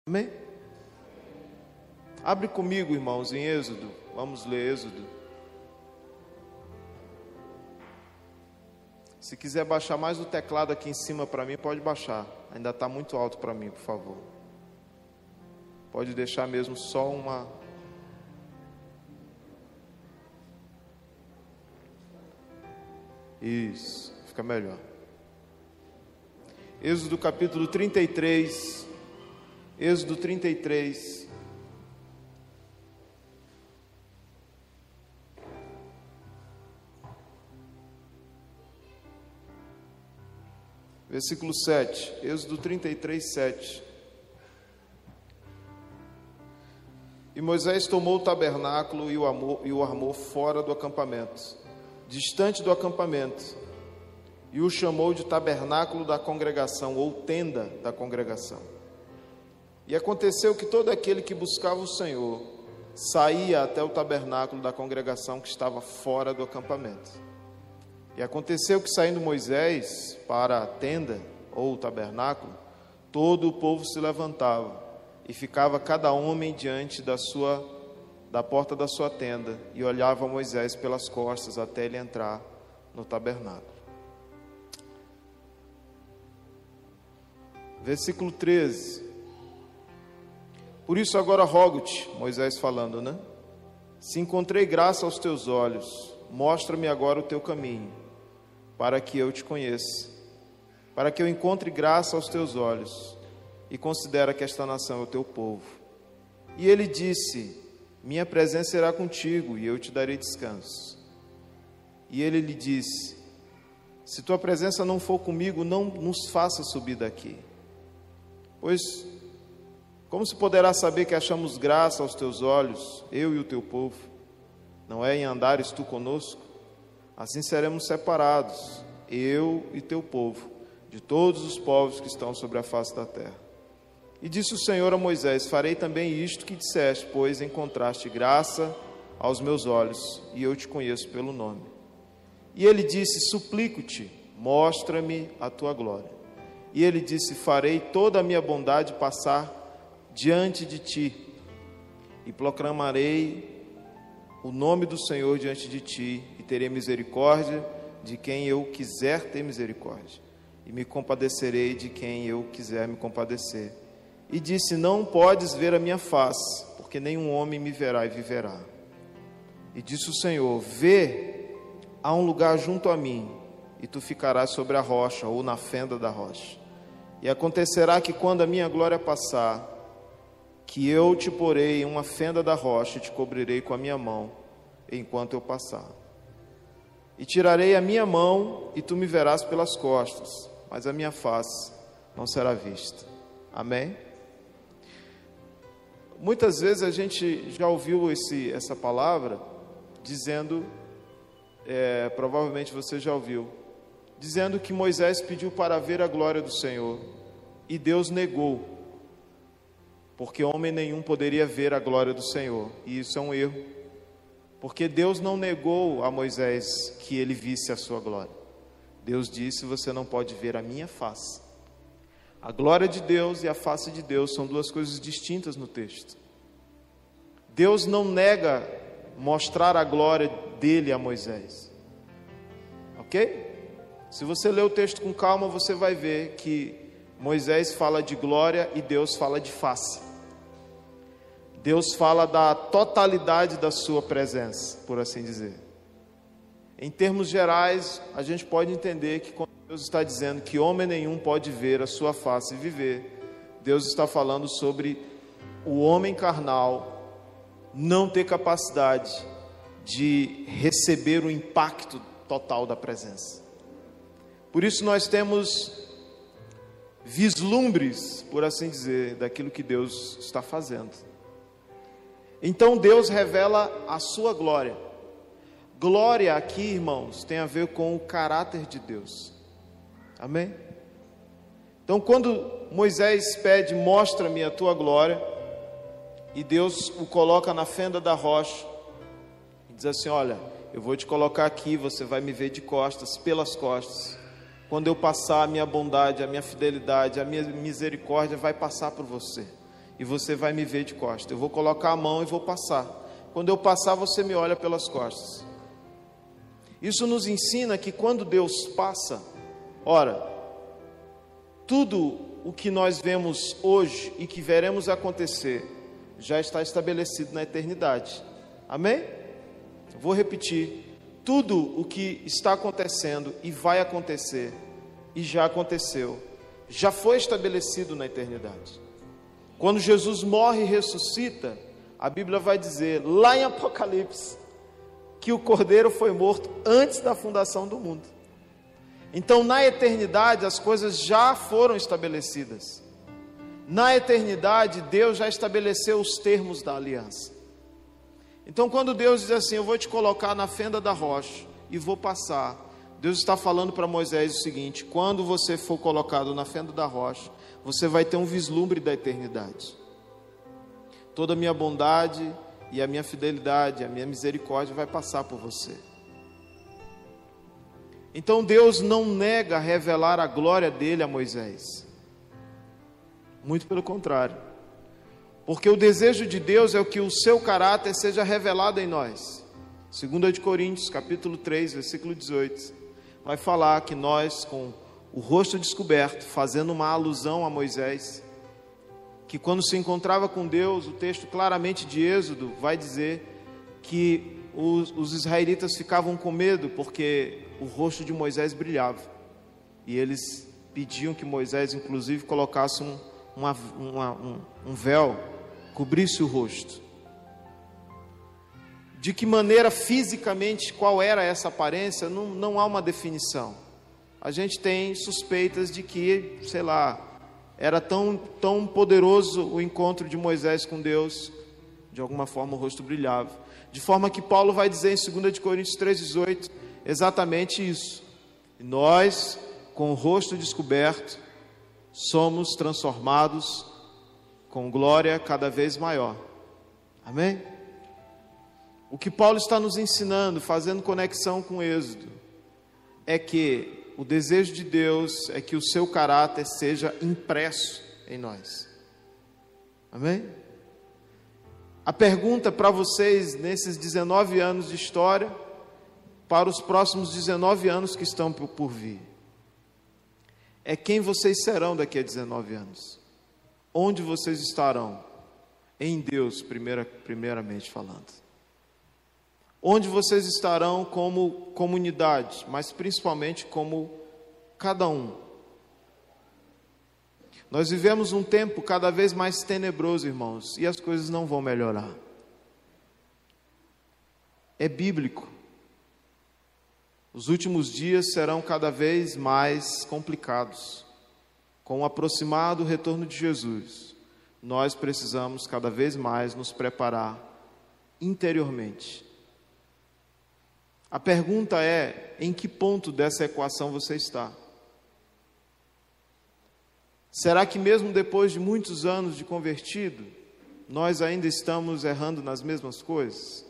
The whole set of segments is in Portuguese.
Amém? Abre comigo, irmãos, em Êxodo. Vamos ler Êxodo. Se quiser baixar mais o teclado aqui em cima para mim, pode baixar. Ainda está muito alto para mim, por favor. Pode deixar mesmo só uma... Isso, fica melhor. Êxodo capítulo 33. Êxodo 33. Versículo 7. Êxodo 33, 7. E Moisés tomou o tabernáculo e o armou fora do acampamento, distante do acampamento, e o chamou de tabernáculo da congregação, ou tenda da congregação. E aconteceu que todo aquele que buscava o Senhor saía até o tabernáculo da congregação que estava fora do acampamento. E aconteceu que, saindo Moisés para a tenda, ou o tabernáculo, todo o povo se levantava, e ficava cada homem diante da porta da sua tenda, e olhava Moisés pelas costas até ele entrar no tabernáculo. Versículo 13. Por isso agora rogo-te, Moisés falando, né? Se encontrei graça aos teus olhos, mostra-me agora o teu caminho, para que eu te conheça, para que eu encontre graça aos teus olhos, e considera que esta nação é o teu povo. E ele disse: minha presença será contigo, e eu te darei descanso. E ele lhe disse: se tua presença não for comigo, não nos faça subir daqui. Pois, como se poderá saber que achamos graça aos teus olhos, eu e o teu povo? Não é em andares tu conosco? Assim seremos separados, eu e teu povo, de todos os povos que estão sobre a face da terra. E disse o Senhor a Moisés: farei também isto que disseste, pois encontraste graça aos meus olhos, e eu te conheço pelo nome. E ele disse: suplico-te, mostra-me a tua glória. E ele disse: farei toda a minha bondade passar diante de ti, e proclamarei o nome do Senhor diante de ti, e terei misericórdia de quem eu quiser ter misericórdia, e me compadecerei de quem eu quiser me compadecer. E disse: não podes ver a minha face, porque nenhum homem me verá e viverá. E disse o Senhor: vê, há um lugar junto a mim, e tu ficarás sobre a rocha, ou na fenda da rocha. E acontecerá que quando a minha glória passar, que eu te porei em uma fenda da rocha e te cobrirei com a minha mão, enquanto eu passar. E tirarei a minha mão, e tu me verás pelas costas, mas a minha face não será vista. Amém? Muitas vezes a gente já ouviu essa palavra dizendo, provavelmente você já ouviu, dizendo que Moisés pediu para ver a glória do Senhor, e Deus negou, porque homem nenhum poderia ver a glória do Senhor. E isso é um erro, porque Deus não negou a Moisés que ele visse a sua glória. Deus disse: você não pode ver a minha face. A glória de Deus e a face de Deus são duas coisas distintas no texto. Deus não nega mostrar a glória dele a Moisés, ok? Se você ler o texto com calma, você vai ver que Moisés fala de glória e Deus fala de face. Deus fala da totalidade da sua presença, por assim dizer. Em termos gerais, a gente pode entender que quando Deus está dizendo que homem nenhum pode ver a sua face e viver, Deus está falando sobre o homem carnal não ter capacidade de receber o impacto total da presença. Por isso nós temos vislumbres, por assim dizer, daquilo que Deus está fazendo. Então Deus revela a sua glória. Glória aqui, irmãos, tem a ver com o caráter de Deus. Amém? Então quando Moisés pede: mostra-me a tua glória, e Deus o coloca na fenda da rocha, e diz assim: olha, eu vou te colocar aqui, você vai me ver de costas, pelas costas. Quando eu passar, a minha bondade, a minha fidelidade, a minha misericórdia vai passar por você. e você vai me ver de costas. Eu vou colocar a mão e vou passar. Quando eu passar, você me olha pelas costas. Isso nos ensina que quando Deus passa, ora, tudo o que nós vemos hoje e que veremos acontecer já está estabelecido na eternidade. Amém? Vou repetir. Tudo o que está acontecendo e vai acontecer e já aconteceu, já foi estabelecido na eternidade. Quando Jesus morre e ressuscita, a Bíblia vai dizer, lá em Apocalipse, que o Cordeiro foi morto antes da fundação do mundo. Então, na eternidade, as coisas já foram estabelecidas. Na eternidade, Deus já estabeleceu os termos da aliança. Então, quando Deus diz assim, eu vou te colocar na fenda da rocha e vou passar, Deus está falando para Moisés o seguinte, quando você for colocado na fenda da rocha, você vai ter um vislumbre da eternidade. Toda a minha bondade e a minha fidelidade, a minha misericórdia vai passar por você. Então Deus não nega revelar a glória dele a Moisés. Muito pelo contrário. Porque o desejo de Deus é que o seu caráter seja revelado em nós. 2 Coríntios, capítulo 3, versículo 18, vai falar que nós, com o rosto descoberto, fazendo uma alusão a Moisés, que quando se encontrava com Deus, o texto claramente de Êxodo vai dizer que os israelitas ficavam com medo, porque o rosto de Moisés brilhava, e eles pediam que Moisés, inclusive, colocasse um véu, cobrisse o rosto. De que maneira fisicamente, qual era essa aparência, não há uma definição. A gente tem suspeitas de que, sei lá, era tão poderoso o encontro de Moisés com Deus, de alguma forma o rosto brilhava. De forma que Paulo vai dizer em 2 Coríntios 3,18, exatamente isso. E nós, com o rosto descoberto, somos transformados com glória cada vez maior. Amém? O que Paulo está nos ensinando, fazendo conexão com Êxodo, é que o desejo de Deus é que o seu caráter seja impresso em nós. Amém? A pergunta para vocês nesses 19 anos de história, para os próximos 19 anos que estão por vir, é quem vocês serão daqui a 19 anos? Onde vocês estarão? Em Deus, primeiramente falando. Onde vocês estarão como comunidade, mas principalmente como cada um. Nós vivemos um tempo cada vez mais tenebroso, irmãos, e as coisas não vão melhorar. É bíblico. Os últimos dias serão cada vez mais complicados. Com o aproximado retorno de Jesus, nós precisamos cada vez mais nos preparar interiormente. A pergunta é, em que ponto dessa equação você está? Será que mesmo depois de muitos anos de convertido, nós ainda estamos errando nas mesmas coisas?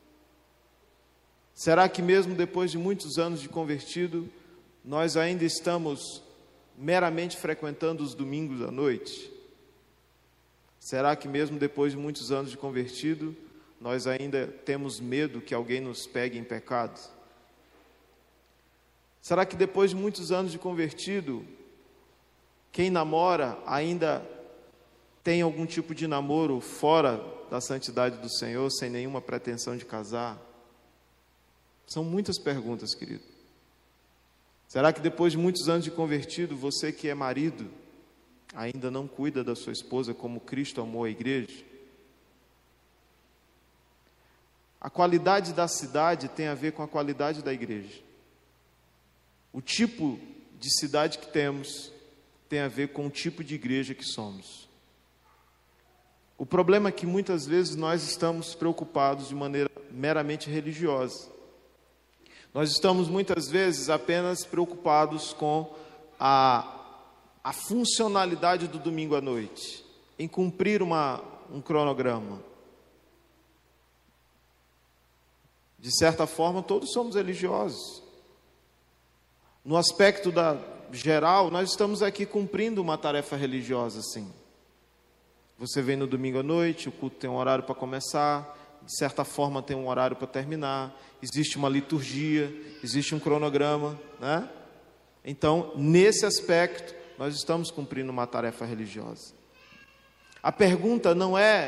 Será que mesmo depois de muitos anos de convertido, nós ainda estamos meramente frequentando os domingos à noite? Será que mesmo depois de muitos anos de convertido, nós ainda temos medo que alguém nos pegue em pecado? Será que depois de muitos anos de convertido, quem namora ainda tem algum tipo de namoro fora da santidade do Senhor, sem nenhuma pretensão de casar? São muitas perguntas, querido. Será que depois de muitos anos de convertido, você que é marido, ainda não cuida da sua esposa como Cristo amou a igreja? A qualidade da cidade tem a ver com a qualidade da igreja. O tipo de cidade que temos tem a ver com o tipo de igreja que somos. O problema é que muitas vezes nós estamos preocupados de maneira meramente religiosa. Nós estamos muitas vezes apenas preocupados com a funcionalidade do domingo à noite, em cumprir um cronograma. De certa forma, todos somos religiosos. No aspecto geral, nós estamos aqui cumprindo uma tarefa religiosa, sim. Você vem no domingo à noite, o culto tem um horário para começar, de certa forma tem um horário para terminar, existe uma liturgia, existe um cronograma, né? Então, nesse aspecto, nós estamos cumprindo uma tarefa religiosa. A pergunta não é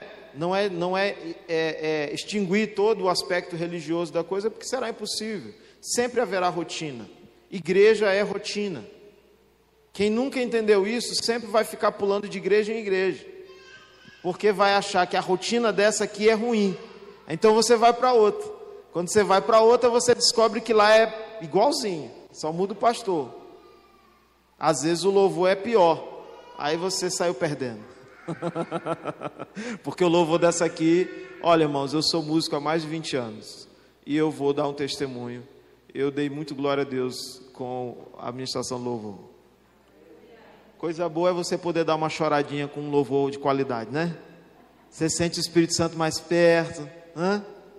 extinguir todo o aspecto religioso da coisa, porque será impossível. Sempre haverá rotina. Igreja é rotina. Quem nunca entendeu isso, sempre vai ficar pulando de igreja em igreja, porque vai achar que a rotina dessa aqui é ruim. Então você vai para outra. Quando você vai para outra, você descobre que lá é igualzinho, só muda o pastor. Às vezes o louvor é pior, aí você saiu perdendo. Porque o louvor dessa aqui, olha, irmãos, eu sou músico há mais de 20 anos e eu vou dar um testemunho. Eu dei muito glória a Deus com a administração do louvor. Coisa boa é você poder dar uma choradinha com um louvor de qualidade, né? Você sente o Espírito Santo mais perto, né?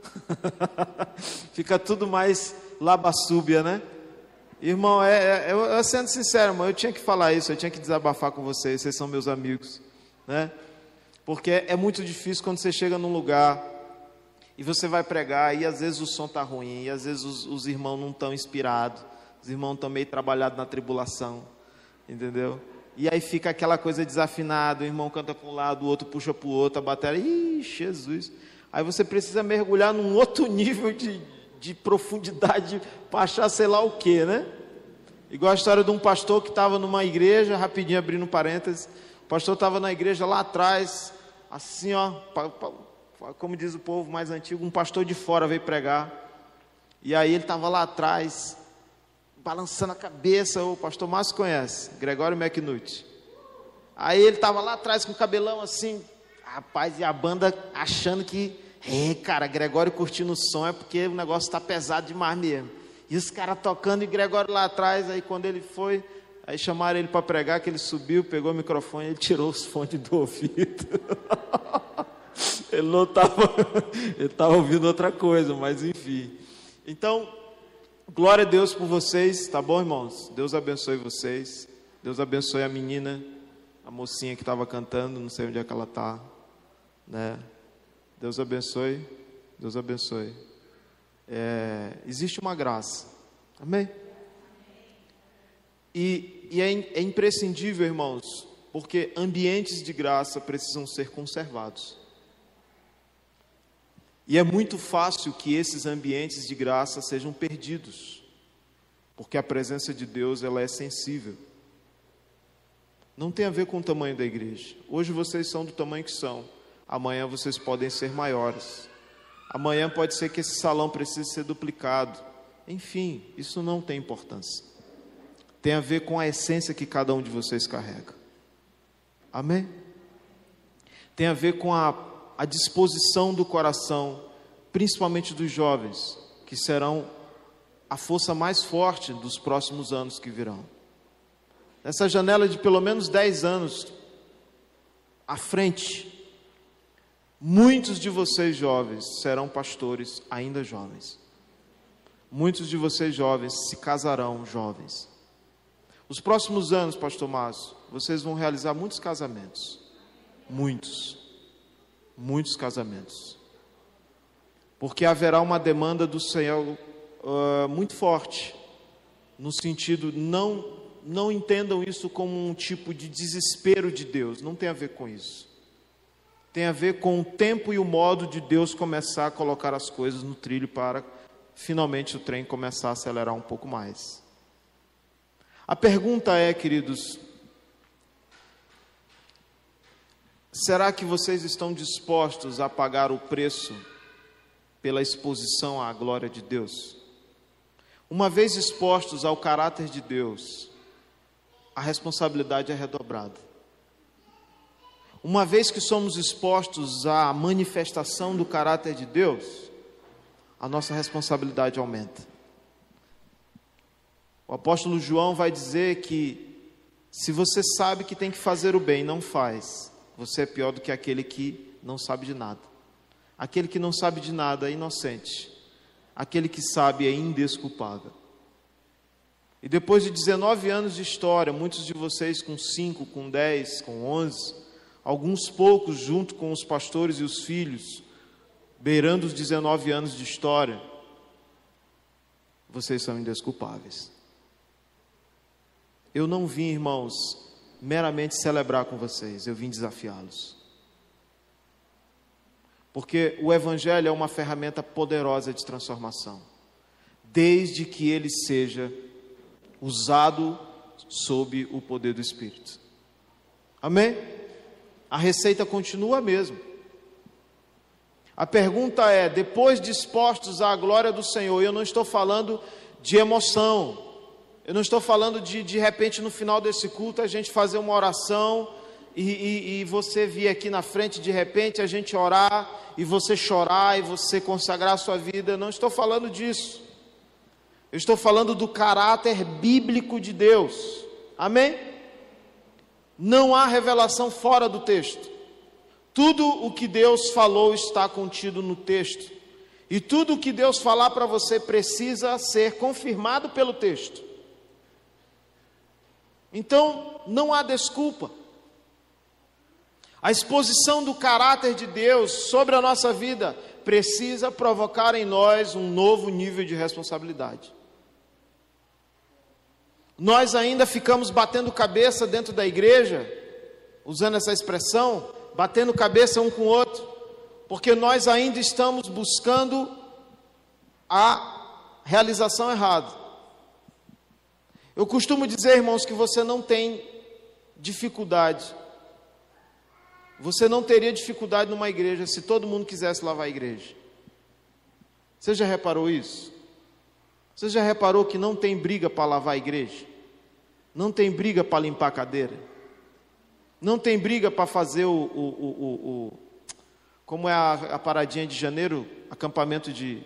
Fica tudo mais labassúbia, né? Irmão, eu sendo sincero, irmão, eu tinha que falar isso, eu tinha que desabafar com vocês são meus amigos, né? Porque é muito difícil quando você chega num lugar e você vai pregar e às vezes o som está ruim, e às vezes os irmãos não estão inspirados, os irmãos estão meio trabalhados na tribulação, entendeu? E aí fica aquela coisa desafinada, o irmão canta para um lado, o outro puxa para o outro, a bateria, ih, Jesus! Aí você precisa mergulhar num outro nível de profundidade para achar sei lá o que, né? Igual a história de um pastor que estava numa igreja, rapidinho abrindo um parênteses, o pastor estava na igreja lá atrás, assim ó, como diz o povo mais antigo, um pastor de fora veio pregar, e aí ele estava lá atrás, balançando a cabeça, o pastor Márcio conhece, Gregório McNutt. Aí ele estava lá atrás com o cabelão assim, rapaz, e a banda achando que, cara, Gregório curtindo o som, é porque o negócio está pesado demais mesmo. E os caras tocando e Gregório lá atrás, aí quando ele foi, aí chamaram ele para pregar, que ele subiu, pegou o microfone, ele tirou os fones do ouvido. Ele não estava, ele estava ouvindo outra coisa, mas enfim. Então, glória a Deus por vocês, tá bom, irmãos? Deus abençoe vocês, Deus abençoe a menina, a mocinha que estava cantando, não sei onde é que ela está, né? Deus abençoe, Deus abençoe. Existe uma graça, amém? E é imprescindível, irmãos, porque ambientes de graça precisam ser conservados. E é muito fácil que esses ambientes de graça sejam perdidos, porque a presença de Deus, ela é sensível. Não tem a ver com o tamanho da igreja. Hoje vocês são do tamanho que são, amanhã vocês podem ser maiores. Amanhã pode ser que esse salão precise ser duplicado. Enfim, isso não tem importância. Tem a ver com a essência que cada um de vocês carrega. Amém? Tem a ver com a disposição do coração, principalmente dos jovens, que serão a força mais forte dos próximos anos que virão. Nessa janela de pelo menos 10 anos à frente, muitos de vocês jovens serão pastores ainda jovens. Muitos de vocês jovens se casarão jovens. Os próximos anos, pastor Márcio, vocês vão realizar muitos casamentos. Muitos casamentos. Porque haverá uma demanda do Senhor muito forte, no sentido, não entendam isso como um tipo de desespero de Deus, não tem a ver com isso. Tem a ver com o tempo e o modo de Deus começar a colocar as coisas no trilho para finalmente o trem começar a acelerar um pouco mais. A pergunta é, queridos, será que vocês estão dispostos a pagar o preço pela exposição à glória de Deus? Uma vez expostos ao caráter de Deus, a responsabilidade é redobrada. Uma vez que somos expostos à manifestação do caráter de Deus, a nossa responsabilidade aumenta. O apóstolo João vai dizer que se você sabe que tem que fazer o bem e não faz, você é pior do que aquele que não sabe de nada. Aquele que não sabe de nada é inocente. Aquele que sabe é indesculpável. E depois de 19 anos de história, muitos de vocês com 5, com 10, com 11, alguns poucos junto com os pastores e os filhos, beirando os 19 anos de história, vocês são indesculpáveis. Eu não vim, irmãos, meramente celebrar com vocês, eu vim desafiá-los. Porque o Evangelho é uma ferramenta poderosa de transformação, desde que ele seja usado sob o poder do Espírito. Amém? A receita continua a mesma. A pergunta é, depois dispostos à glória do Senhor, eu não estou falando de emoção, eu não estou falando de repente no final desse culto a gente fazer uma oração e você vir aqui na frente, de repente a gente orar e você chorar e você consagrar a sua vida. Eu não estou falando disso. Eu estou falando do caráter bíblico de Deus. Amém? Não há revelação fora do texto. Tudo o que Deus falou está contido no texto. E tudo o que Deus falar para você precisa ser confirmado pelo texto. Então, não há desculpa. A exposição do caráter de Deus sobre a nossa vida precisa provocar em nós um novo nível de responsabilidade. Nós ainda ficamos batendo cabeça dentro da igreja, usando essa expressão, batendo cabeça um com o outro, porque nós ainda estamos buscando a realização errada. Eu costumo dizer, irmãos, que você não tem dificuldade. Você não teria dificuldade numa igreja se todo mundo quisesse lavar a igreja. Você já reparou isso? Você já reparou que não tem briga para lavar a igreja? Não tem briga para limpar a cadeira? Não tem briga para fazer como é a paradinha de janeiro, acampamento de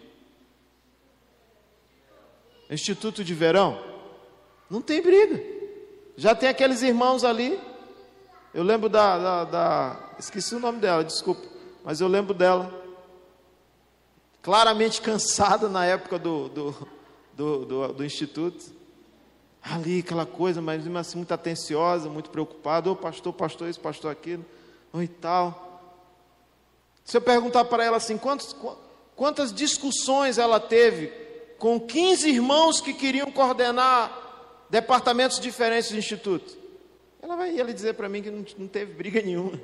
Instituto de Verão? Não tem briga. Já tem aqueles irmãos ali. Eu lembro esqueci o nome dela, desculpa, mas eu lembro dela, claramente cansada na época do instituto, ali aquela coisa, mas assim, muito atenciosa, muito preocupada, pastor isso, pastor aquilo, e tal. Se eu perguntar para ela assim, quantas discussões ela teve com 15 irmãos que queriam coordenar departamentos diferentes do instituto, ela vai dizer para mim que não teve briga nenhuma.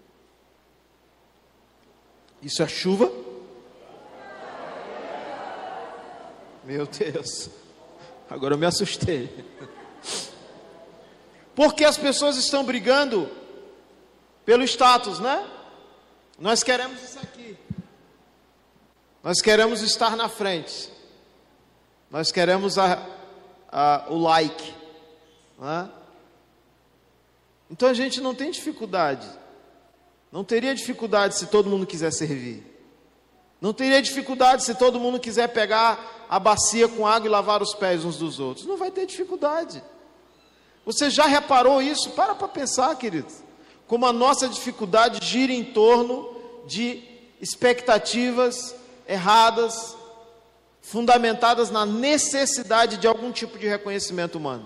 Isso é chuva? Meu Deus, agora eu me assustei. Porque as pessoas estão brigando pelo status, né? Nós queremos isso aqui. Nós queremos estar na frente. Nós queremos o like, né? Então a gente não tem dificuldade. Não teria dificuldade se todo mundo quiser servir. Não teria dificuldade se todo mundo quiser pegar a bacia com água e lavar os pés uns dos outros. Não vai ter dificuldade. Você já reparou isso? Para pensar, querido. Como a nossa dificuldade gira em torno de expectativas erradas, fundamentadas na necessidade de algum tipo de reconhecimento humano.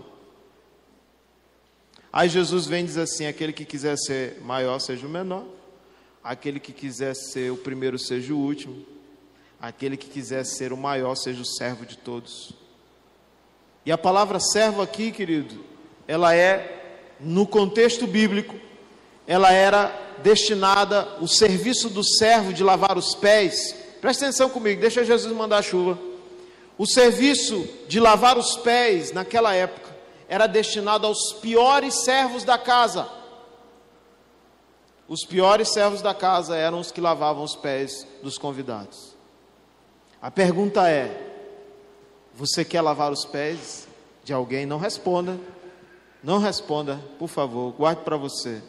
Aí Jesus vem e diz assim: aquele que quiser ser maior, seja o menor. Aquele que quiser ser o primeiro, seja o último. Aquele que quiser ser o maior, seja o servo de todos. E a palavra servo aqui, querido, ela é, no contexto bíblico, ela era destinada, o serviço do servo de lavar os pés. Presta atenção comigo, deixa Jesus mandar a chuva. O serviço de lavar os pés, naquela época, era destinado aos piores servos da casa. Os piores servos da casa eram os que lavavam os pés dos convidados. A pergunta é: você quer lavar os pés de alguém? Não responda. Não responda, por favor, guarde para você.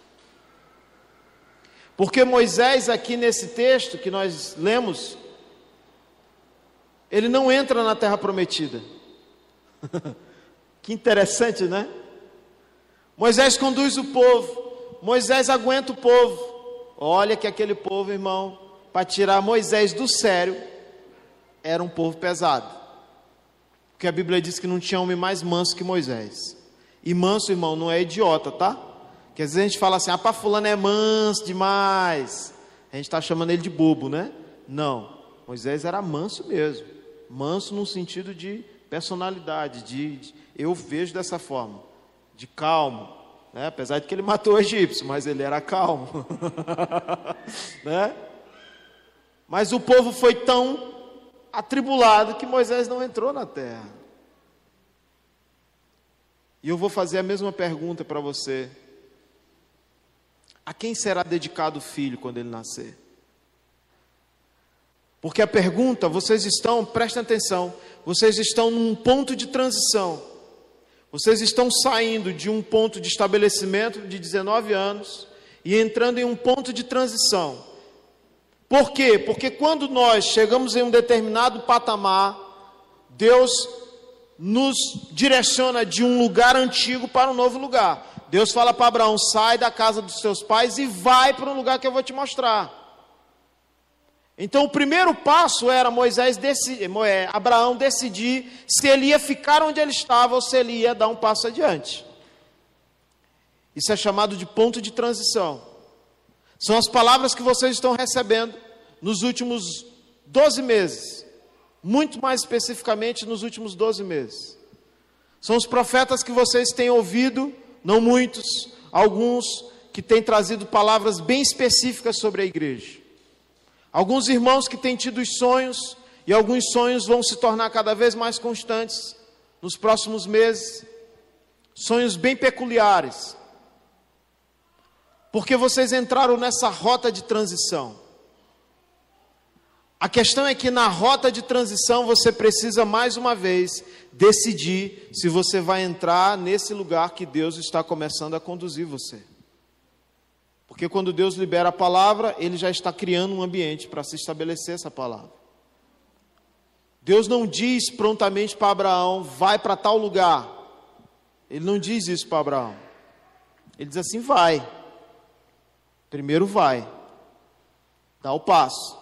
Porque Moisés, aqui nesse texto que nós lemos, ele não entra na terra prometida. Que interessante, né? Moisés conduz o povo. Moisés aguenta o povo. Olha que aquele povo, irmão, para tirar Moisés do sério, era um povo pesado. Porque a Bíblia diz que não tinha homem mais manso que Moisés. E manso, irmão, não é idiota, tá? Porque às vezes a gente fala assim, pá, fulano é manso demais. A gente está chamando ele de bobo, né? Não, Moisés era manso mesmo. Manso no sentido de personalidade, eu vejo dessa forma, de calmo, né? Apesar de que ele matou o egípcio, mas ele era calmo. Né? Mas o povo foi tão atribulado que Moisés não entrou na terra. E eu vou fazer a mesma pergunta para você. A quem será dedicado o filho quando ele nascer? Porque a pergunta, prestem atenção, vocês estão num ponto de transição. Vocês estão saindo de um ponto de estabelecimento de 19 anos e entrando em um ponto de transição. Por quê? Porque quando nós chegamos em um determinado patamar, Deus nos direciona de um lugar antigo para um novo lugar. Deus fala para Abraão, sai da casa dos seus pais e vai para um lugar que eu vou te mostrar. Então o primeiro passo era Abraão decidir se ele ia ficar onde ele estava ou se ele ia dar um passo adiante. Isso é chamado de ponto de transição. São as palavras que vocês estão recebendo nos últimos 12 meses. Muito mais especificamente nos últimos 12 meses. São os profetas que vocês têm ouvido, não muitos, alguns que têm trazido palavras bem específicas sobre a igreja. Alguns irmãos que têm tido os sonhos, e alguns sonhos vão se tornar cada vez mais constantes nos próximos meses. Sonhos bem peculiares. Porque vocês entraram nessa rota de transição. A questão é que na rota de transição você precisa mais uma vez decidir se você vai entrar nesse lugar que Deus está começando a conduzir você. Porque quando Deus libera a palavra, Ele já está criando um ambiente para se estabelecer essa palavra. Deus não diz prontamente para Abraão, vai para tal lugar. Ele não diz isso para Abraão. Ele diz assim, vai. Primeiro vai. Dá o passo.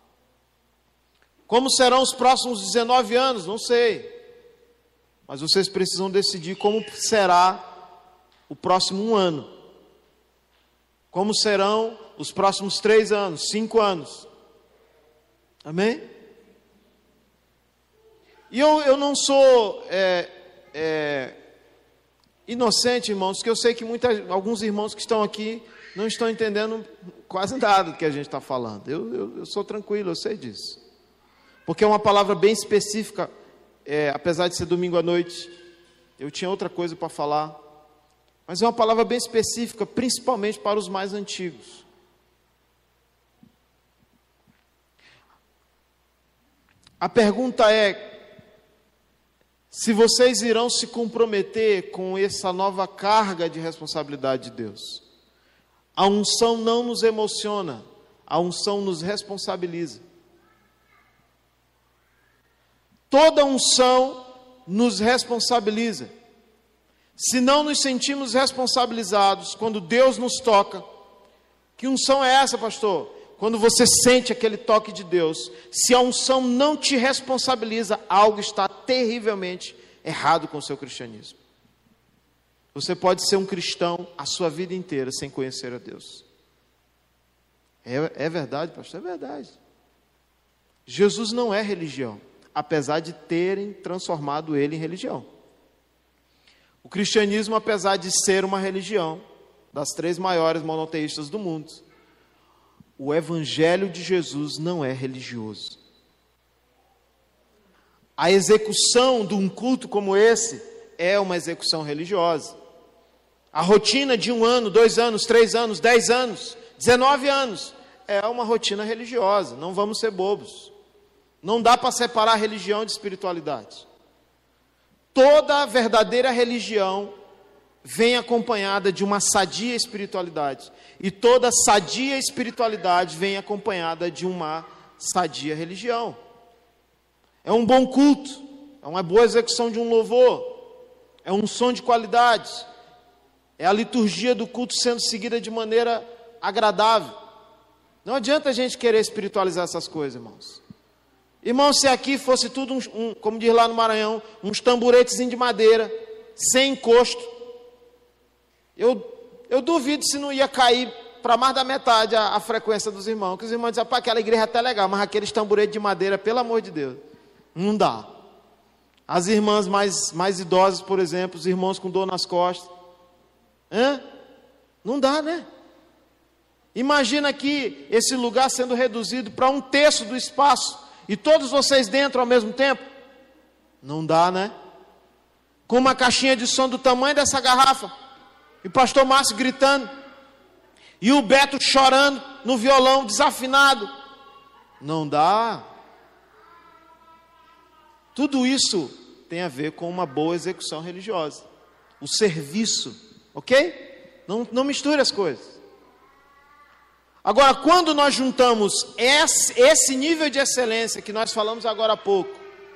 Como serão os próximos 19 anos? Não sei. Mas vocês precisam decidir como será o próximo ano. Como serão os próximos 3 anos, 5 anos. Amém? E eu não sou inocente, irmãos, que eu sei que alguns irmãos que estão aqui não estão entendendo quase nada do que a gente está falando. Eu sou tranquilo, eu sei disso. Porque é uma palavra bem específica, apesar de ser domingo à noite, eu tinha outra coisa para falar, mas é uma palavra bem específica, principalmente para os mais antigos. A pergunta é, se vocês irão se comprometer com essa nova carga de responsabilidade de Deus. A unção não nos emociona, a unção nos responsabiliza. Toda unção nos responsabiliza. Se não nos sentimos responsabilizados quando Deus nos toca, que unção é essa, pastor? Quando você sente aquele toque de Deus, se a unção não te responsabiliza, algo está terrivelmente errado com o seu cristianismo. Você pode ser um cristão a sua vida inteira sem conhecer a Deus. É verdade, pastor? É verdade. Jesus não é religião, apesar de terem transformado ele em religião. O cristianismo, apesar de ser uma religião, das 3 maiores monoteístas do mundo, o evangelho de Jesus não é religioso. A execução de um culto como esse é uma execução religiosa. A rotina de 1 ano, 2 anos, 3 anos, 10 anos, 19 anos, é uma rotina religiosa, não vamos ser bobos. Não dá para separar religião de espiritualidade. Toda verdadeira religião vem acompanhada de uma sadia espiritualidade. E toda sadia espiritualidade vem acompanhada de uma sadia religião. É um bom culto, é uma boa execução de um louvor, é um som de qualidade, é a liturgia do culto sendo seguida de maneira agradável. Não adianta a gente querer espiritualizar essas coisas, irmãos. Irmão, se aqui fosse tudo, como diz lá no uns tamburetezinhos de madeira, sem encosto, eu eu duvido se não ia cair para mais da metade a frequência dos irmãos. Que os irmãos diziam, aquela igreja é até legal, mas aqueles tamboretes de madeira, pelo amor de Deus, não dá. As irmãs mais idosas, por exemplo, os irmãos com dor nas costas. Não dá, né? Imagina aqui esse lugar sendo reduzido para 1/3 do espaço e todos vocês dentro ao mesmo tempo. Não dá, né? Com uma caixinha de som do tamanho dessa garrafa. E o pastor Márcio gritando. E o Beto chorando no violão, desafinado. Não dá. Tudo isso tem a ver com uma boa execução religiosa. O serviço, ok? Não misture as coisas. Agora, quando nós juntamos esse nível de excelência que nós falamos agora há pouco,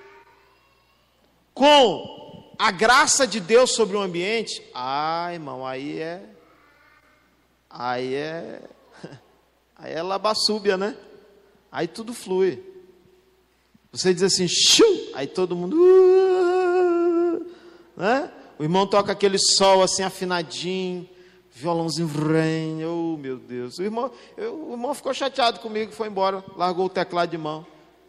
com a graça de Deus sobre o ambiente, irmão, aí é labassúbia, né? Aí tudo flui. Você diz assim, xiu, aí todo mundo, né? O irmão toca aquele sol assim afinadinho, violãozinho, oh meu Deus. O irmão ficou chateado comigo, foi embora, largou o teclado de mão.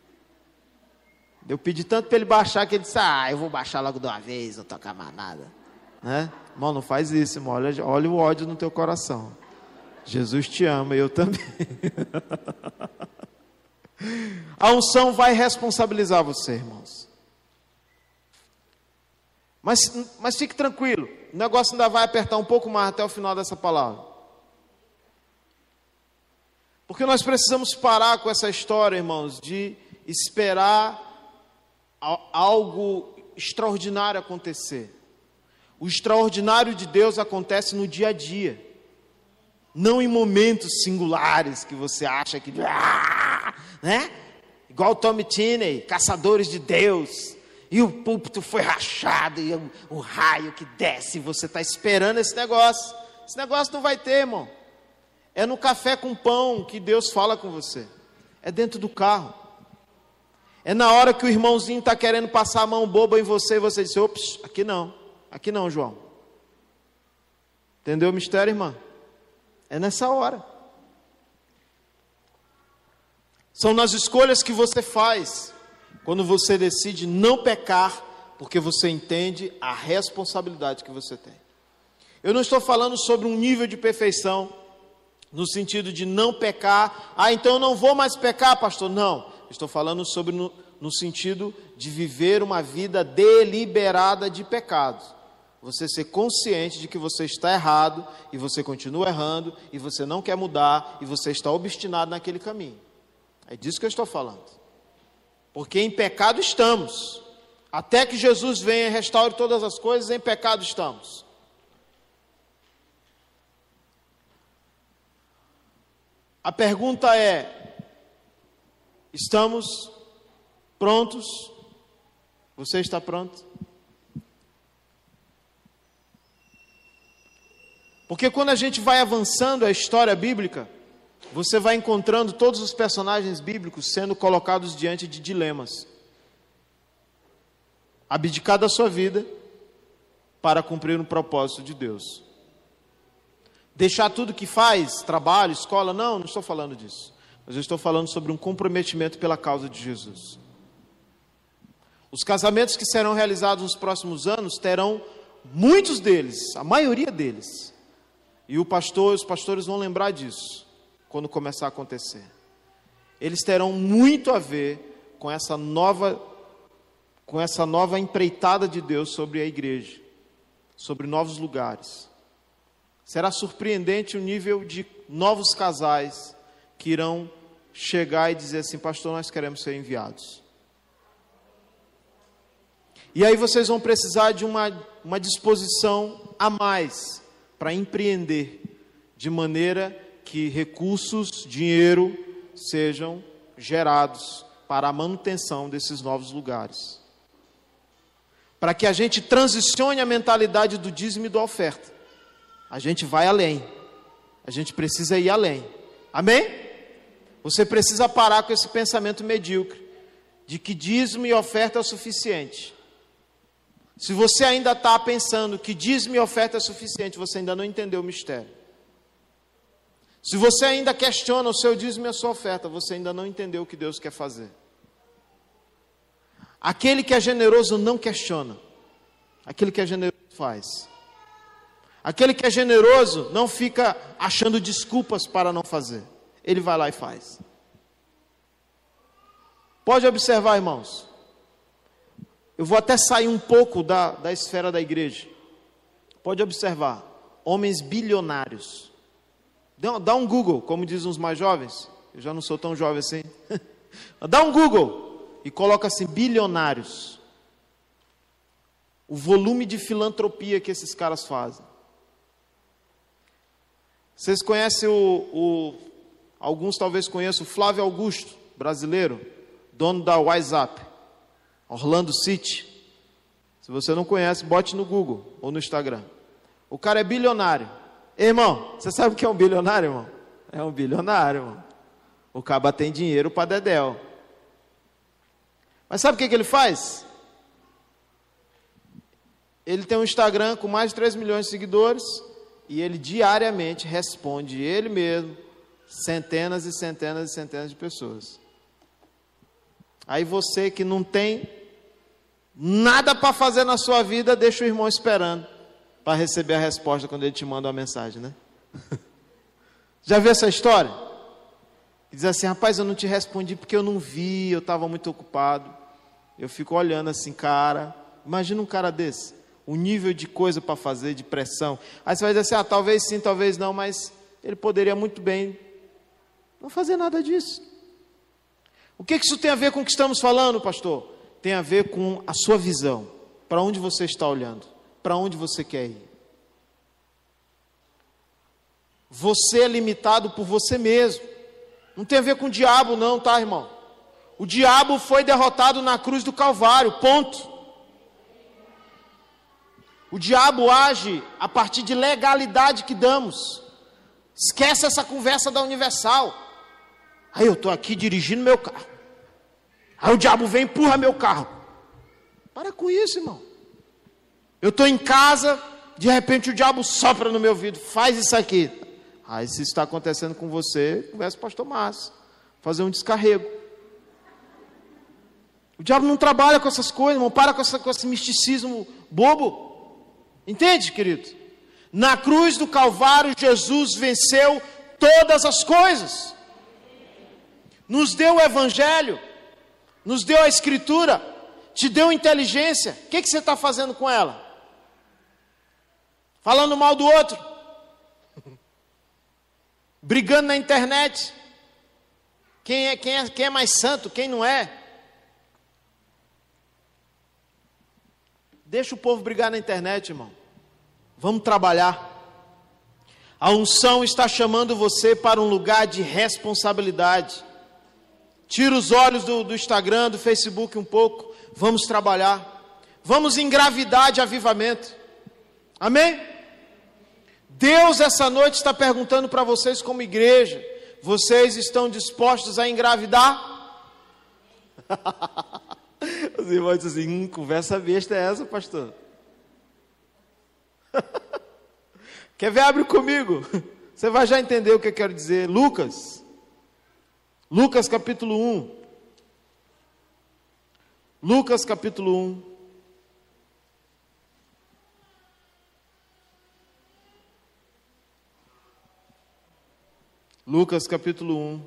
Eu pedi tanto para ele baixar, que ele disse, eu vou baixar logo de uma vez, não tocar mais nada. Né? Irmão, não faz isso, irmão, olha o ódio no teu coração. Jesus te ama, eu também. A unção vai responsabilizar você, irmãos. Mas fique tranquilo, o negócio ainda vai apertar um pouco mais até o final dessa palavra. Porque nós precisamos parar com essa história, irmãos, de esperar algo extraordinário acontecer. O extraordinário de Deus acontece no dia a dia, não em momentos singulares que você acha que, né? Igual Tommy Tinney, Caçadores de Deus, e o púlpito foi rachado, e o raio que desce, e você está esperando esse negócio. Esse negócio não vai ter, irmão. É no café com pão que Deus fala com você. É dentro do carro. É na hora que o irmãozinho está querendo passar a mão boba em você, e você diz, ops, aqui não, João. Entendeu o mistério, irmã? É nessa hora. São nas escolhas que você faz, quando você decide não pecar, porque você entende a responsabilidade que você tem. Eu não estou falando sobre um nível de perfeição, no sentido de não pecar. Então eu não vou mais pecar, pastor. Não, estou falando sobre no sentido de viver uma vida deliberada de pecados. Você ser consciente de que você está errado, e você continua errando, e você não quer mudar, e você está obstinado naquele caminho. É disso que eu estou falando. Porque em pecado estamos. Até que Jesus venha e restaure todas as coisas, em pecado estamos. A pergunta é, estamos prontos? Você está pronto? Porque quando a gente vai avançando a história bíblica, você vai encontrando todos os personagens bíblicos sendo colocados diante de dilemas. Abdicar da sua vida para cumprir um propósito de Deus. Deixar tudo que faz, trabalho, escola, não estou falando disso. Mas eu estou falando sobre um comprometimento pela causa de Jesus. Os casamentos que serão realizados nos próximos anos terão, muitos deles, a maioria deles, e os pastores vão lembrar disso, quando começar a acontecer. Eles terão muito a ver com essa nova empreitada de Deus sobre a igreja, sobre novos lugares. Será surpreendente o nível de novos casais que irão chegar e dizer assim, pastor, nós queremos ser enviados. E aí vocês vão precisar de uma disposição a mais para empreender, de maneira que recursos, dinheiro, sejam gerados para a manutenção desses novos lugares. Para que a gente transicione a mentalidade do dízimo e da oferta. A gente vai além. A gente precisa ir além. Amém? Você precisa parar com esse pensamento medíocre, de que dízimo e oferta é o suficiente. Se você ainda está pensando que dízimo e oferta é suficiente, você ainda não entendeu o mistério. Se você ainda questiona o seu dízimo e a sua oferta, você ainda não entendeu o que Deus quer fazer. Aquele que é generoso não questiona. Aquele que é generoso faz. Aquele que é generoso não fica achando desculpas para não fazer. Ele vai lá e faz. Pode observar, irmãos. Eu vou até sair um pouco da esfera da igreja. Pode observar. Homens bilionários. Dá um Google, como dizem os mais jovens. Eu já não sou tão jovem assim. Dá um Google e coloca assim, bilionários. O volume de filantropia que esses caras fazem. Vocês conhecem alguns talvez conheçam o Flávio Augusto, brasileiro, dono da WhatsApp, Orlando City. Se você não conhece, bote no Google ou no Instagram. O cara é bilionário. Ei, irmão, você sabe o que é um bilionário, irmão? É um bilionário, irmão. O cara tem dinheiro para dedéu. Mas sabe o que ele faz? Ele tem um Instagram com mais de 3 milhões de seguidores e ele diariamente responde ele mesmo centenas e centenas e centenas de pessoas. Aí você que não tem nada para fazer na sua vida, deixa o irmão esperando para receber a resposta quando ele te manda uma mensagem, né? Já viu essa história? Diz assim, rapaz, eu não te respondi porque eu não vi, eu estava muito ocupado. Eu fico olhando assim, cara, imagina um cara desse, o nível de coisa para fazer, de pressão. Aí você vai dizer assim, talvez sim, talvez não, mas ele poderia muito bem não fazer nada disso. O que isso tem a ver com o que estamos falando, pastor? Tem a ver com a sua visão, para onde você está olhando, para onde você quer ir. Você é limitado por você mesmo. Não tem a ver com o diabo não, tá, irmão? O diabo foi derrotado na cruz do Calvário, ponto. O diabo age a partir de legalidade que damos. Esquece essa conversa da Universal. Aí eu estou aqui dirigindo meu carro. Aí o diabo vem e empurra meu carro. Para com isso, irmão. Eu estou em casa, de repente o diabo sopra no meu ouvido. Faz isso aqui. Aí se isso está acontecendo com você, conversa com o pastor Márcio. Fazer um descarrego. O diabo não trabalha com essas coisas, irmão. Para com esse misticismo bobo. Entende, querido? Na cruz do Calvário, Jesus venceu todas as coisas. Nos deu o Evangelho. Nos deu a Escritura. Te deu inteligência. O que você está fazendo com ela? Falando mal do outro? Brigando na internet? Quem é mais santo, quem não é? Deixa o povo brigar na internet, irmão. Vamos trabalhar. A unção está chamando você para um lugar de responsabilidade. Tira os olhos do Instagram, do Facebook um pouco. Vamos trabalhar. Vamos engravidar de avivamento. Amém? Deus essa noite está perguntando para vocês como igreja. Vocês estão dispostos a engravidar? Os irmãos dizem assim, conversa besta é essa, pastor? Quer ver? Abre comigo. Você vai já entender o que eu quero dizer. Lucas capítulo 1. Lucas capítulo 1. Lucas capítulo 1.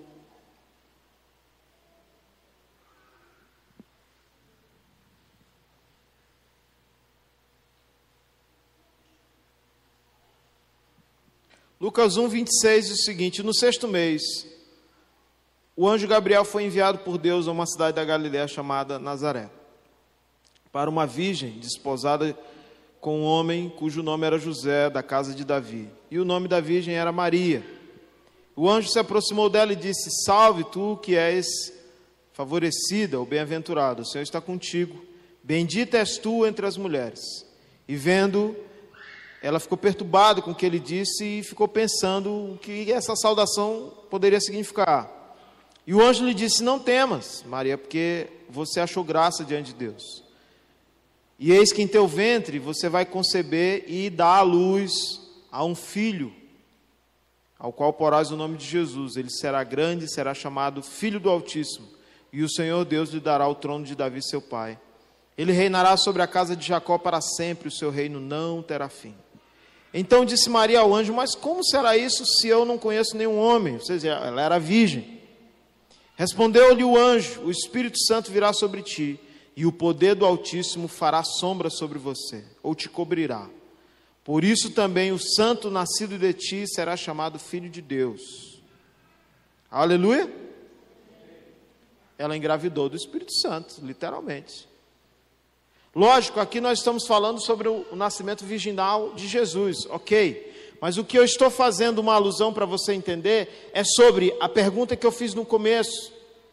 Lucas 1, 26 diz o seguinte: no 6º mês, o anjo Gabriel foi enviado por Deus a uma cidade da Galiléia chamada Nazaré, para uma virgem desposada com um homem cujo nome era José, da casa de Davi. E o nome da virgem era Maria. O anjo se aproximou dela e disse: salve tu que és favorecida ou bem-aventurada, o Senhor está contigo. Bendita és tu entre as mulheres. E vendo, ela ficou perturbada com o que ele disse e ficou pensando o que essa saudação poderia significar. E o anjo lhe disse: não temas, Maria, porque você achou graça diante de Deus. E eis que em teu ventre você vai conceber e dar à luz a um filho, ao qual porás o nome de Jesus. Ele será grande e será chamado Filho do Altíssimo. E o Senhor Deus lhe dará o trono de Davi seu pai. Ele reinará sobre a casa de Jacó para sempre, o seu reino não terá fim. Então disse Maria ao anjo: mas como será isso se eu não conheço nenhum homem? Ou seja, ela era virgem. Respondeu-lhe o anjo: o Espírito Santo virá sobre ti, e o poder do Altíssimo fará sombra sobre você, ou te cobrirá. Por isso também o santo nascido de ti será chamado Filho de Deus. Aleluia! Ela engravidou do Espírito Santo, literalmente. Lógico, aqui nós estamos falando sobre o nascimento virginal de Jesus, ok? Mas o que eu estou fazendo uma alusão para você entender é sobre a pergunta que eu fiz no começo.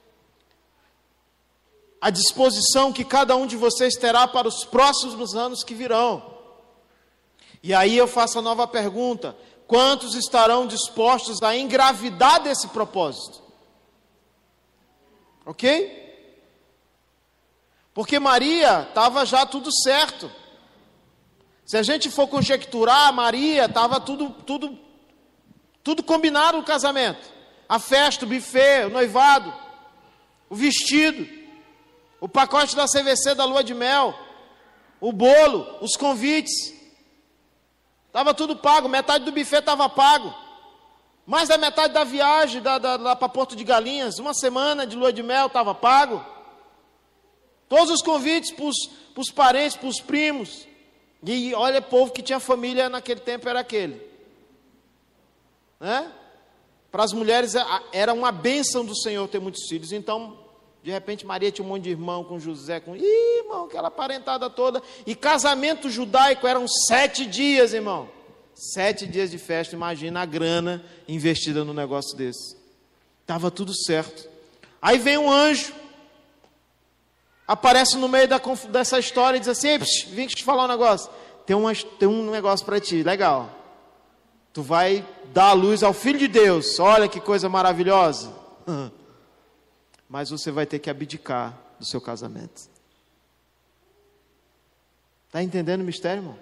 A disposição que cada um de vocês terá para os próximos anos que virão. E aí eu faço a nova pergunta: quantos estarão dispostos a engravidar desse propósito? Ok? Porque Maria estava já tudo certo. Se a gente for conjecturar, Maria estava tudo combinado no casamento. A festa, o buffet, o noivado, o vestido, o pacote da CVC da lua de mel, o bolo, os convites. Estava tudo pago, metade do buffet estava pago. Mais da metade da viagem lá para Porto de Galinhas, uma semana de lua de mel estava pago. Todos os convites para os parentes, para os primos. E olha, o povo que tinha família naquele tempo era aquele. Né? Para as mulheres era uma bênção do Senhor ter muitos filhos. Então, de repente, Maria tinha um monte de irmão com José, irmão, aquela parentada toda. E casamento judaico eram 7 dias, irmão. 7 dias de festa, imagina a grana investida num negócio desse. Estava tudo certo. Aí vem um anjo, aparece no meio dessa história e diz assim: vim te falar um negócio. Tem um negócio para ti, legal. Tu vai dar a luz ao Filho de Deus. Olha que coisa maravilhosa. Mas você vai ter que abdicar do seu casamento. Está entendendo o mistério, irmão?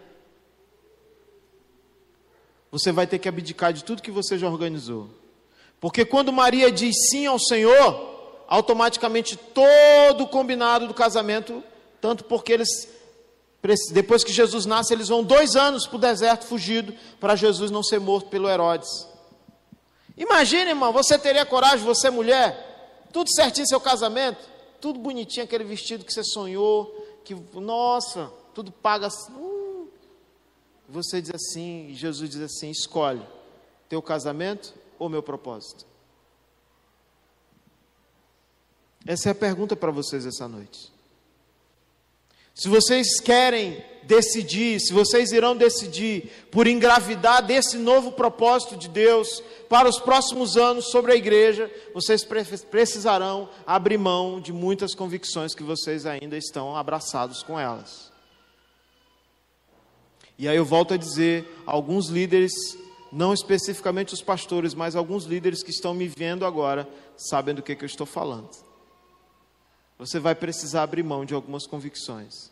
Você vai ter que abdicar de tudo que você já organizou. Porque quando Maria diz sim ao Senhor, automaticamente todo o combinado do casamento, tanto porque eles, depois que Jesus nasce, eles vão 2 anos para o deserto fugido, para Jesus não ser morto pelo Herodes. Imagina, irmão, você teria coragem, você mulher, tudo certinho seu casamento, tudo bonitinho, aquele vestido que você sonhou, que, nossa, tudo paga. Você diz assim, e Jesus diz assim: escolhe, teu casamento ou meu propósito? Essa é a pergunta para vocês essa noite. Se vocês querem decidir, se vocês irão decidir por engravidar desse novo propósito de Deus para os próximos anos sobre a igreja, vocês precisarão abrir mão de muitas convicções que vocês ainda estão abraçados com elas. E aí eu volto a dizer, alguns líderes, não especificamente os pastores, mas alguns líderes que estão me vendo agora, sabem do que eu estou falando. Você vai precisar abrir mão de algumas convicções.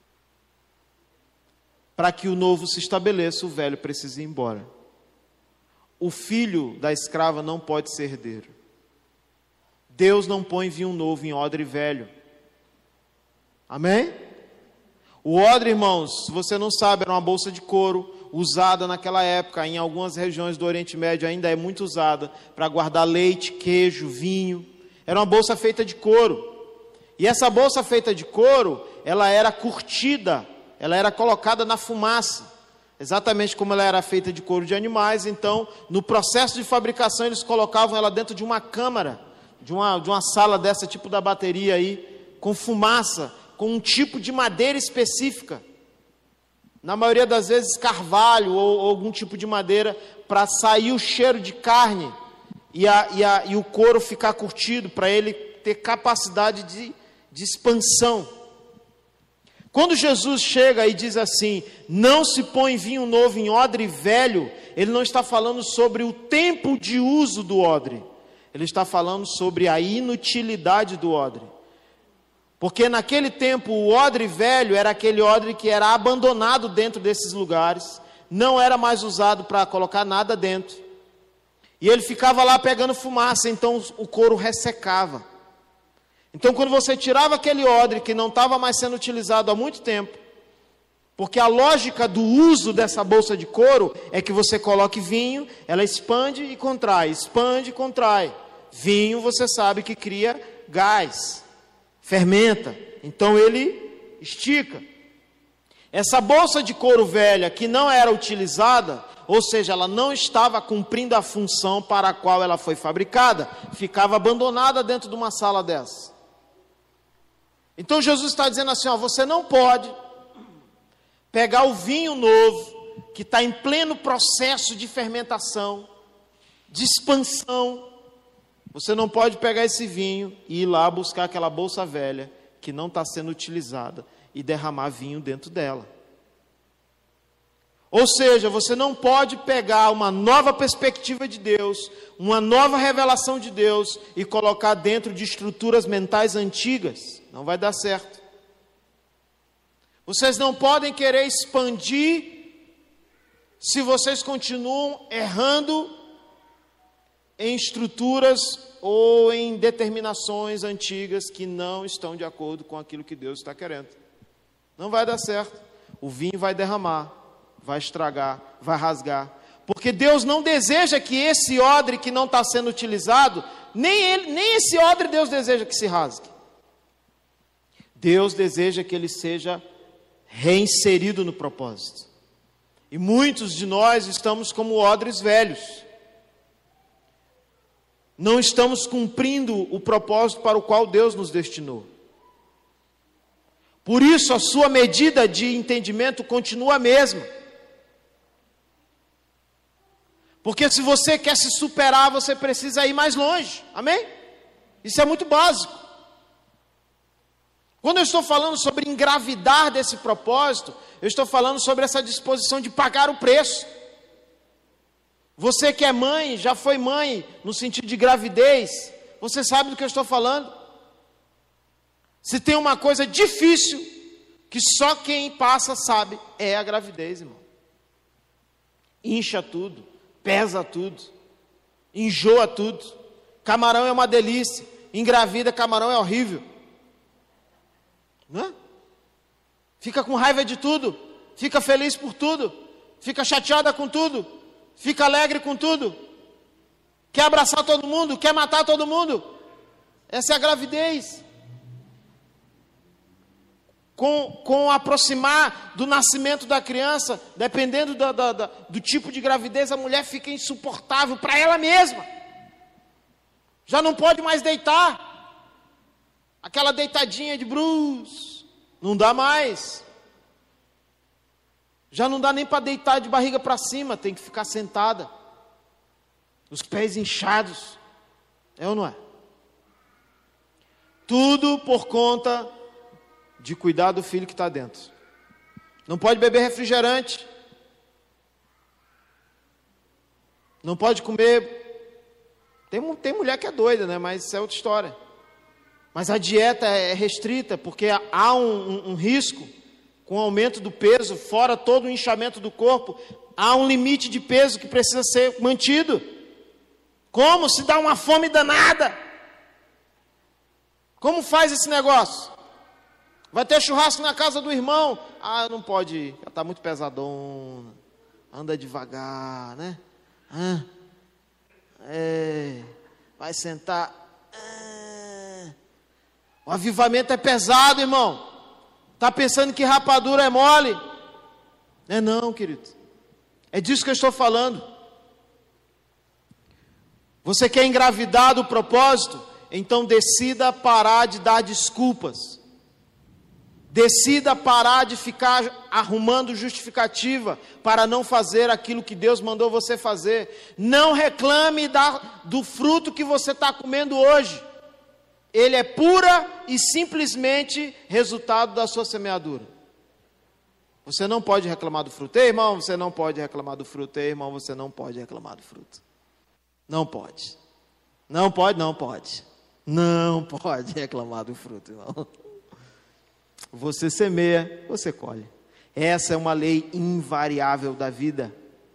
Para que o novo se estabeleça, o velho precisa ir embora. O filho da escrava não pode ser herdeiro. Deus não põe vinho novo em odre velho. Amém? O odre, irmãos, se você não sabe, era uma bolsa de couro usada naquela época, em algumas regiões do Oriente Médio ainda é muito usada, para guardar leite, queijo, vinho. Era uma bolsa feita de couro. E essa bolsa feita de couro, ela era curtida, ela era colocada na fumaça. Exatamente como ela era feita de couro de animais, então, no processo de fabricação, eles colocavam ela dentro de uma câmara, de uma sala dessa, tipo da bateria aí, com fumaça, com um tipo de madeira específica. Na maioria das vezes, carvalho ou algum tipo de madeira, para sair o cheiro de carne e o couro ficar curtido, para ele ter capacidade de expansão. Quando Jesus chega e diz assim, não se põe vinho novo em odre velho, ele não está falando sobre o tempo de uso do odre, ele está falando sobre a inutilidade do odre. Porque naquele tempo o odre velho era aquele odre que era abandonado dentro desses lugares, não era mais usado para colocar nada dentro. E ele ficava lá pegando fumaça, então o couro ressecava. Então quando você tirava aquele odre que não estava mais sendo utilizado há muito tempo, porque a lógica do uso dessa bolsa de couro é que você coloque vinho, ela expande e contrai, expande e contrai. Vinho você sabe que cria gás, fermenta, então ele estica. Essa bolsa de couro velha que não era utilizada, ou seja, ela não estava cumprindo a função para a qual ela foi fabricada, ficava abandonada dentro de uma sala dessa. Então Jesus está dizendo assim, ó, você não pode pegar o vinho novo, que está em pleno processo de fermentação, de expansão. Você não pode pegar esse vinho e ir lá buscar aquela bolsa velha, que não está sendo utilizada, e derramar vinho dentro dela. Ou seja, você não pode pegar uma nova perspectiva de Deus, uma nova revelação de Deus, e colocar dentro de estruturas mentais antigas. Não vai dar certo. Vocês não podem querer expandir se vocês continuam errando em estruturas ou em determinações antigas que não estão de acordo com aquilo que Deus está querendo. Não vai dar certo. O vinho vai derramar, vai estragar, vai rasgar. Porque Deus não deseja que esse odre que não está sendo utilizado, nem esse odre Deus deseja que se rasgue. Deus deseja que ele seja reinserido no propósito. E muitos de nós estamos como odres velhos. Não estamos cumprindo o propósito para o qual Deus nos destinou. Por isso a sua medida de entendimento continua a mesma. Porque se você quer se superar, você precisa ir mais longe. Amém? Isso é muito básico. Quando eu estou falando sobre engravidar desse propósito, eu estou falando sobre essa disposição de pagar o preço. Você que é mãe, já foi mãe no sentido de gravidez, você sabe do que eu estou falando. Se tem uma coisa difícil, que só quem passa sabe, é a gravidez, irmão. Incha tudo, pesa tudo, enjoa tudo. Camarão é uma delícia, engravida camarão é horrível. Não é? Fica com raiva de tudo, fica feliz por tudo, fica chateada com tudo, fica alegre com tudo, quer abraçar todo mundo, quer matar todo mundo. Essa é a gravidez. Com o aproximar do nascimento da criança, dependendo do tipo de gravidez, a mulher fica insuportável para ela mesma. Já não pode mais deitar. Aquela deitadinha de Bruce, não dá mais. Já não dá nem para deitar de barriga para cima, tem que ficar sentada. Os pés inchados. É ou não é? Tudo por conta de cuidar do filho que está dentro. Não pode beber refrigerante. Não pode comer. Tem mulher que é doida, né? Mas isso é outra história. Mas a dieta é restrita, porque há um risco, com o aumento do peso, fora todo o inchamento do corpo, há um limite de peso que precisa ser mantido. Como? Se dá uma fome danada. Como faz esse negócio? Vai ter churrasco na casa do irmão? Ah, não pode ir, já está muito pesadona. Anda devagar, né? Vai sentar. O avivamento é pesado, irmão. Está pensando que rapadura é mole? Não é não, querido. É disso que eu estou falando. Você quer engravidar do propósito? Então decida parar de dar desculpas. Decida parar de ficar arrumando justificativa para não fazer aquilo que Deus mandou você fazer. Não reclame do fruto que você está comendo hoje. Ele é pura e simplesmente resultado da sua semeadura. Você não pode reclamar do fruto. Ei, irmão, você não pode reclamar do fruto. Ei, irmão, você não pode reclamar do fruto. Não pode. Não pode, não pode. Não pode reclamar do fruto, irmão. Você semeia, você colhe. Essa é uma lei invariável da vida.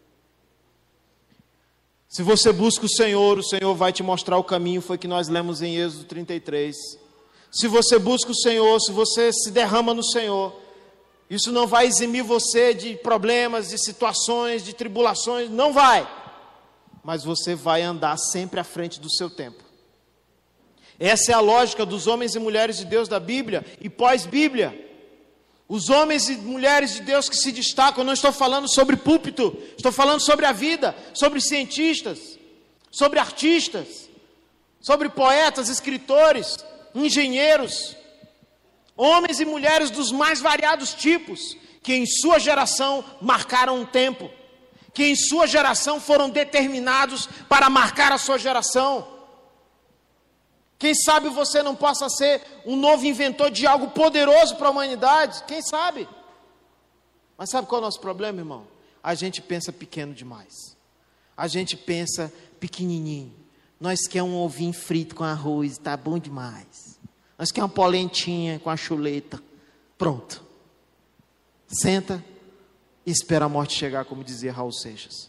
Se você busca o Senhor vai te mostrar o caminho, foi que nós lemos em Êxodo 33. Se você busca o Senhor, se você se derrama no Senhor, isso não vai eximir você de problemas, de situações, de tribulações, não vai. Mas você vai andar sempre à frente do seu tempo. Essa é a lógica dos homens e mulheres de Deus da Bíblia e pós-Bíblia. Os homens e mulheres de Deus que se destacam, eu não estou falando sobre púlpito, estou falando sobre a vida, sobre cientistas, sobre artistas, sobre poetas, escritores, engenheiros, homens e mulheres dos mais variados tipos, que em sua geração marcaram um tempo, que em sua geração foram determinados para marcar a sua geração. Quem sabe você não possa ser um novo inventor de algo poderoso para a humanidade, quem sabe? Mas sabe qual é o nosso problema, irmão? A gente pensa pequeno demais, a gente pensa pequenininho. Nós queremos um ovinho frito com arroz, está bom demais. Nós queremos uma polentinha com a chuleta, pronto. Senta e espera a morte chegar, como dizia Raul Seixas.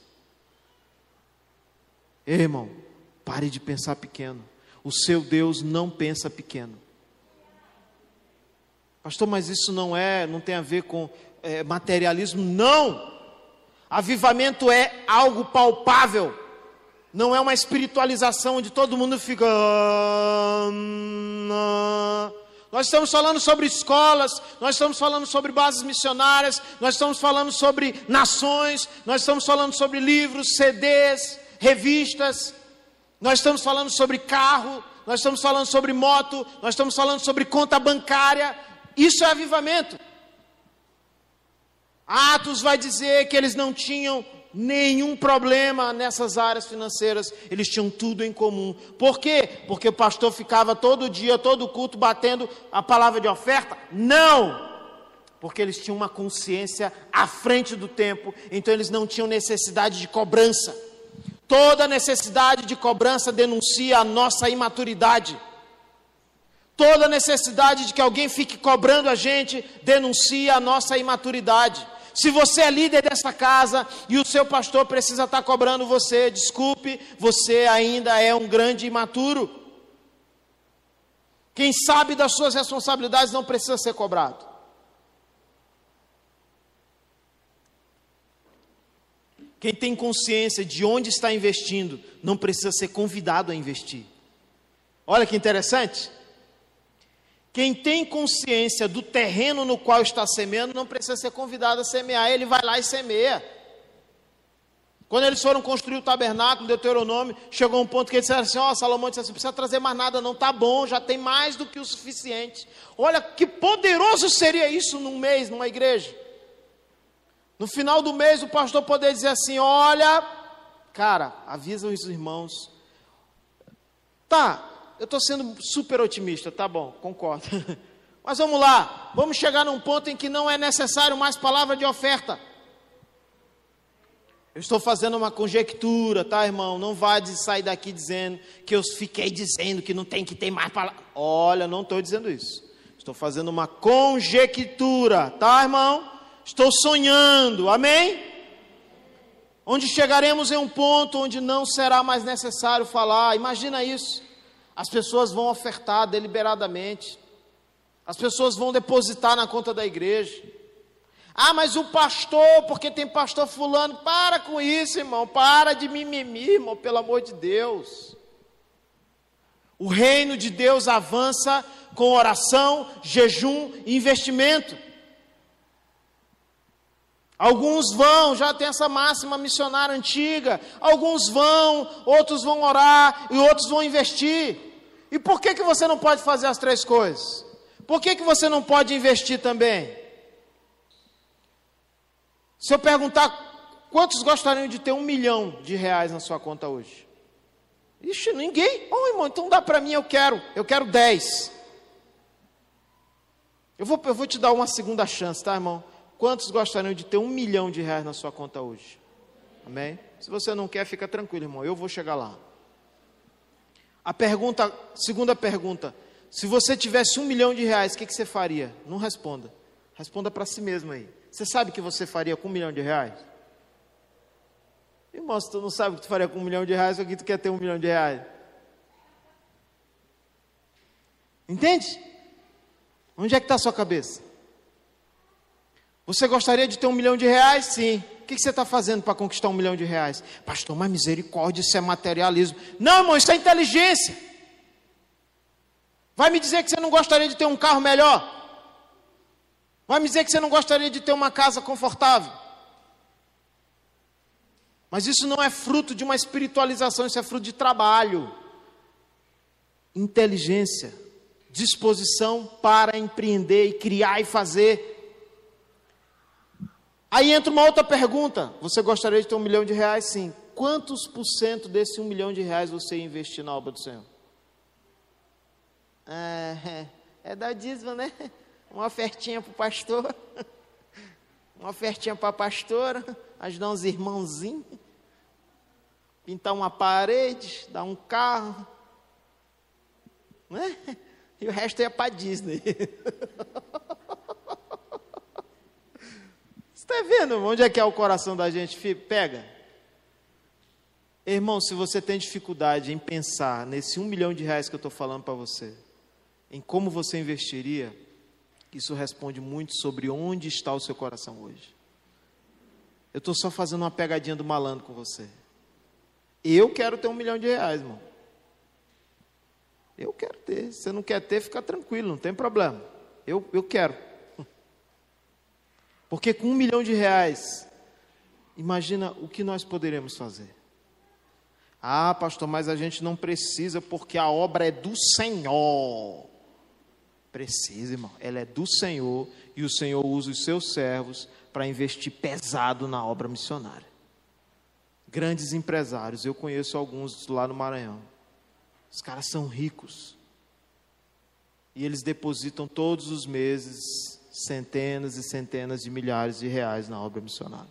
Ei, irmão, pare de pensar pequeno. O seu Deus não pensa pequeno. Pastor, mas isso não tem a ver com materialismo. Não! Avivamento é algo palpável. Não é uma espiritualização onde todo mundo fica... Nós estamos falando sobre escolas, nós estamos falando sobre bases missionárias, nós estamos falando sobre nações, nós estamos falando sobre livros, CDs, revistas. Nós estamos falando sobre carro, nós estamos falando sobre moto, nós estamos falando sobre conta bancária. Isso é avivamento. Atos vai dizer que eles não tinham nenhum problema nessas áreas financeiras, eles tinham tudo em comum. Por quê? Porque o pastor ficava todo dia, todo culto, batendo a palavra de oferta? Não! Porque eles tinham uma consciência à frente do tempo, então eles não tinham necessidade de cobrança. Toda necessidade de cobrança denuncia a nossa imaturidade. Toda necessidade de que alguém fique cobrando a gente denuncia a nossa imaturidade. Se você é líder dessa casa e o seu pastor precisa estar cobrando você, desculpe, você ainda é um grande imaturo. Quem sabe das suas responsabilidades não precisa ser cobrado. Quem tem consciência de onde está investindo, não precisa ser convidado a investir. Olha que interessante. Quem tem consciência do terreno no qual está semeando, não precisa ser convidado a semear, ele vai lá e semeia. Quando eles foram construir o tabernáculo, Deuteronômio, chegou um ponto que eles disseram assim, Salomão disse assim, não precisa trazer mais nada não, tá bom, já tem mais do que o suficiente. Olha que poderoso seria isso num mês, numa igreja. No final do mês, o pastor poder dizer assim, olha, cara, avisa os irmãos. Tá, eu estou sendo super otimista, tá bom, concordo. Mas vamos lá, vamos chegar num ponto em que não é necessário mais palavra de oferta. Eu estou fazendo uma conjectura, tá, irmão? Não vá sair daqui dizendo que eu fiquei dizendo que não tem que ter mais palavra. Olha, não estou dizendo isso. Estou fazendo uma conjectura, tá, irmão? Estou sonhando, amém? Onde chegaremos em um ponto onde não será mais necessário falar. Imagina isso. As pessoas vão ofertar deliberadamente. As pessoas vão depositar na conta da igreja. Ah, mas o pastor, porque tem pastor fulano. Para com isso, irmão. Para de mimimi, irmão, pelo amor de Deus. O reino de Deus avança com oração, jejum e investimento. Alguns vão, já tem essa máxima missionária antiga. Alguns vão, outros vão orar e outros vão investir. E por que você não pode fazer as três coisas? Por que você não pode investir também? Se eu perguntar, quantos gostariam de ter R$1 milhão na sua conta hoje? Ixi, ninguém. Irmão, então dá para mim, eu quero 10. Eu vou te dar uma segunda chance, tá, irmão? Quantos gostariam de ter R$1 milhão na sua conta hoje? Amém? Se você não quer, fica tranquilo, irmão. Eu vou chegar lá. Segunda pergunta. Se você tivesse R$1 milhão, o que você faria? Não responda. Responda para si mesmo aí. Você sabe o que você faria com R$1 milhão? Irmão, se tu não sabe o que tu faria com R$1 milhão, o que tu quer ter R$1 milhão? Entende? Onde é que está a sua cabeça? Você gostaria de ter R$1 milhão? Sim. O que você está fazendo para conquistar R$1 milhão? Pastor, mas misericórdia, isso é materialismo. Não, irmão, isso é inteligência. Vai me dizer que você não gostaria de ter um carro melhor? Vai me dizer que você não gostaria de ter uma casa confortável? Mas isso não é fruto de uma espiritualização, isso é fruto de trabalho, inteligência, disposição para empreender e criar e fazer. Aí entra uma outra pergunta. Você gostaria de ter R$1 milhão? Sim. Quantos por cento desse R$1 milhão você ia investir na obra do Senhor? É dar dízimo, né? Uma ofertinha para o pastor, uma ofertinha para a pastora, ajudar uns irmãozinhos, pintar uma parede, dar um carro, né? E o resto ia para Disney. Você está vendo onde é que é o coração da gente? Pega. Irmão, se você tem dificuldade em pensar nesse R$1 milhão que eu estou falando para você, em como você investiria, isso responde muito sobre onde está o seu coração hoje. Eu estou só fazendo uma pegadinha do malandro com você. Eu quero ter R$1 milhão, irmão. Eu quero ter. Se você não quer ter, fica tranquilo, não tem problema. Eu quero. Porque com R$1 milhão, imagina o que nós poderemos fazer. Ah, pastor, mas a gente não precisa porque a obra é do Senhor. Precisa, irmão. Ela é do Senhor e o Senhor usa os seus servos para investir pesado na obra missionária. Grandes empresários, eu conheço alguns lá no Maranhão. Os caras são ricos. E eles depositam todos os meses centenas e centenas de milhares de reais na obra missionária.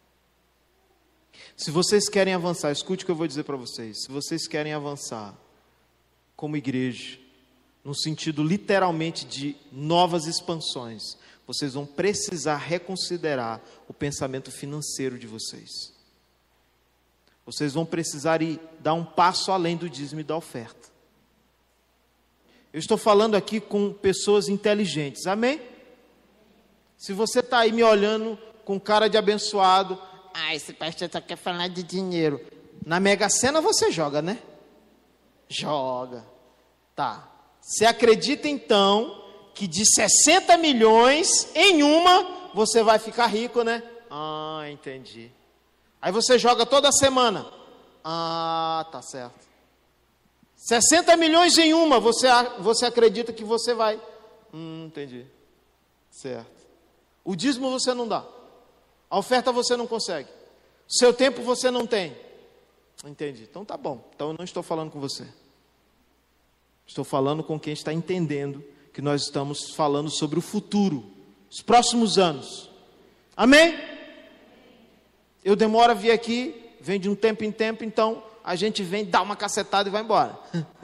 Se vocês querem avançar, escute o que eu vou dizer para vocês. Se vocês querem avançar como igreja, no sentido literalmente de novas expansões, vocês vão precisar reconsiderar o pensamento financeiro de vocês. Vocês vão precisar dar um passo além do dízimo e da oferta. Eu estou falando aqui com pessoas inteligentes, amém? Se você está aí me olhando com cara de abençoado, esse pastor só quer falar de dinheiro. Na Mega Sena você joga, né? Joga. Tá. Você acredita então que de 60 milhões em uma você vai ficar rico, né? Entendi. Aí você joga toda semana. Tá certo. 60 milhões em uma, você acredita que você vai. Entendi. Certo. O dízimo você não dá. A oferta você não consegue. Seu tempo você não tem. Entendi. Então tá bom. Então eu não estou falando com você. Estou falando com quem está entendendo que nós estamos falando sobre o futuro, os próximos anos. Amém? Eu demoro a vir aqui, vem de um tempo em tempo, então a gente vem, dá uma cacetada e vai embora.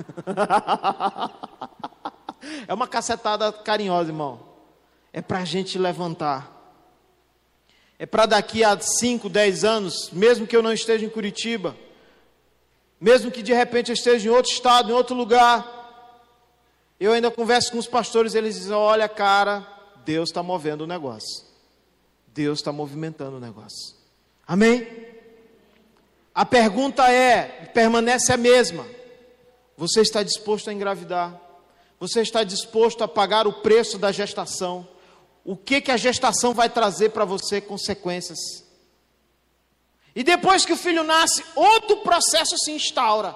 É uma cacetada carinhosa, irmão. É para a gente levantar. É para daqui a 5, 10 anos, mesmo que eu não esteja em Curitiba, mesmo que de repente eu esteja em outro estado, em outro lugar, eu ainda converso com os pastores, eles dizem, olha cara, Deus está movendo o negócio. Deus está movimentando o negócio. Amém? A pergunta permanece a mesma. Você está disposto a engravidar? Você está disposto a pagar o preço da gestação? O que a gestação vai trazer para você, consequências? E depois que o filho nasce, outro processo se instaura.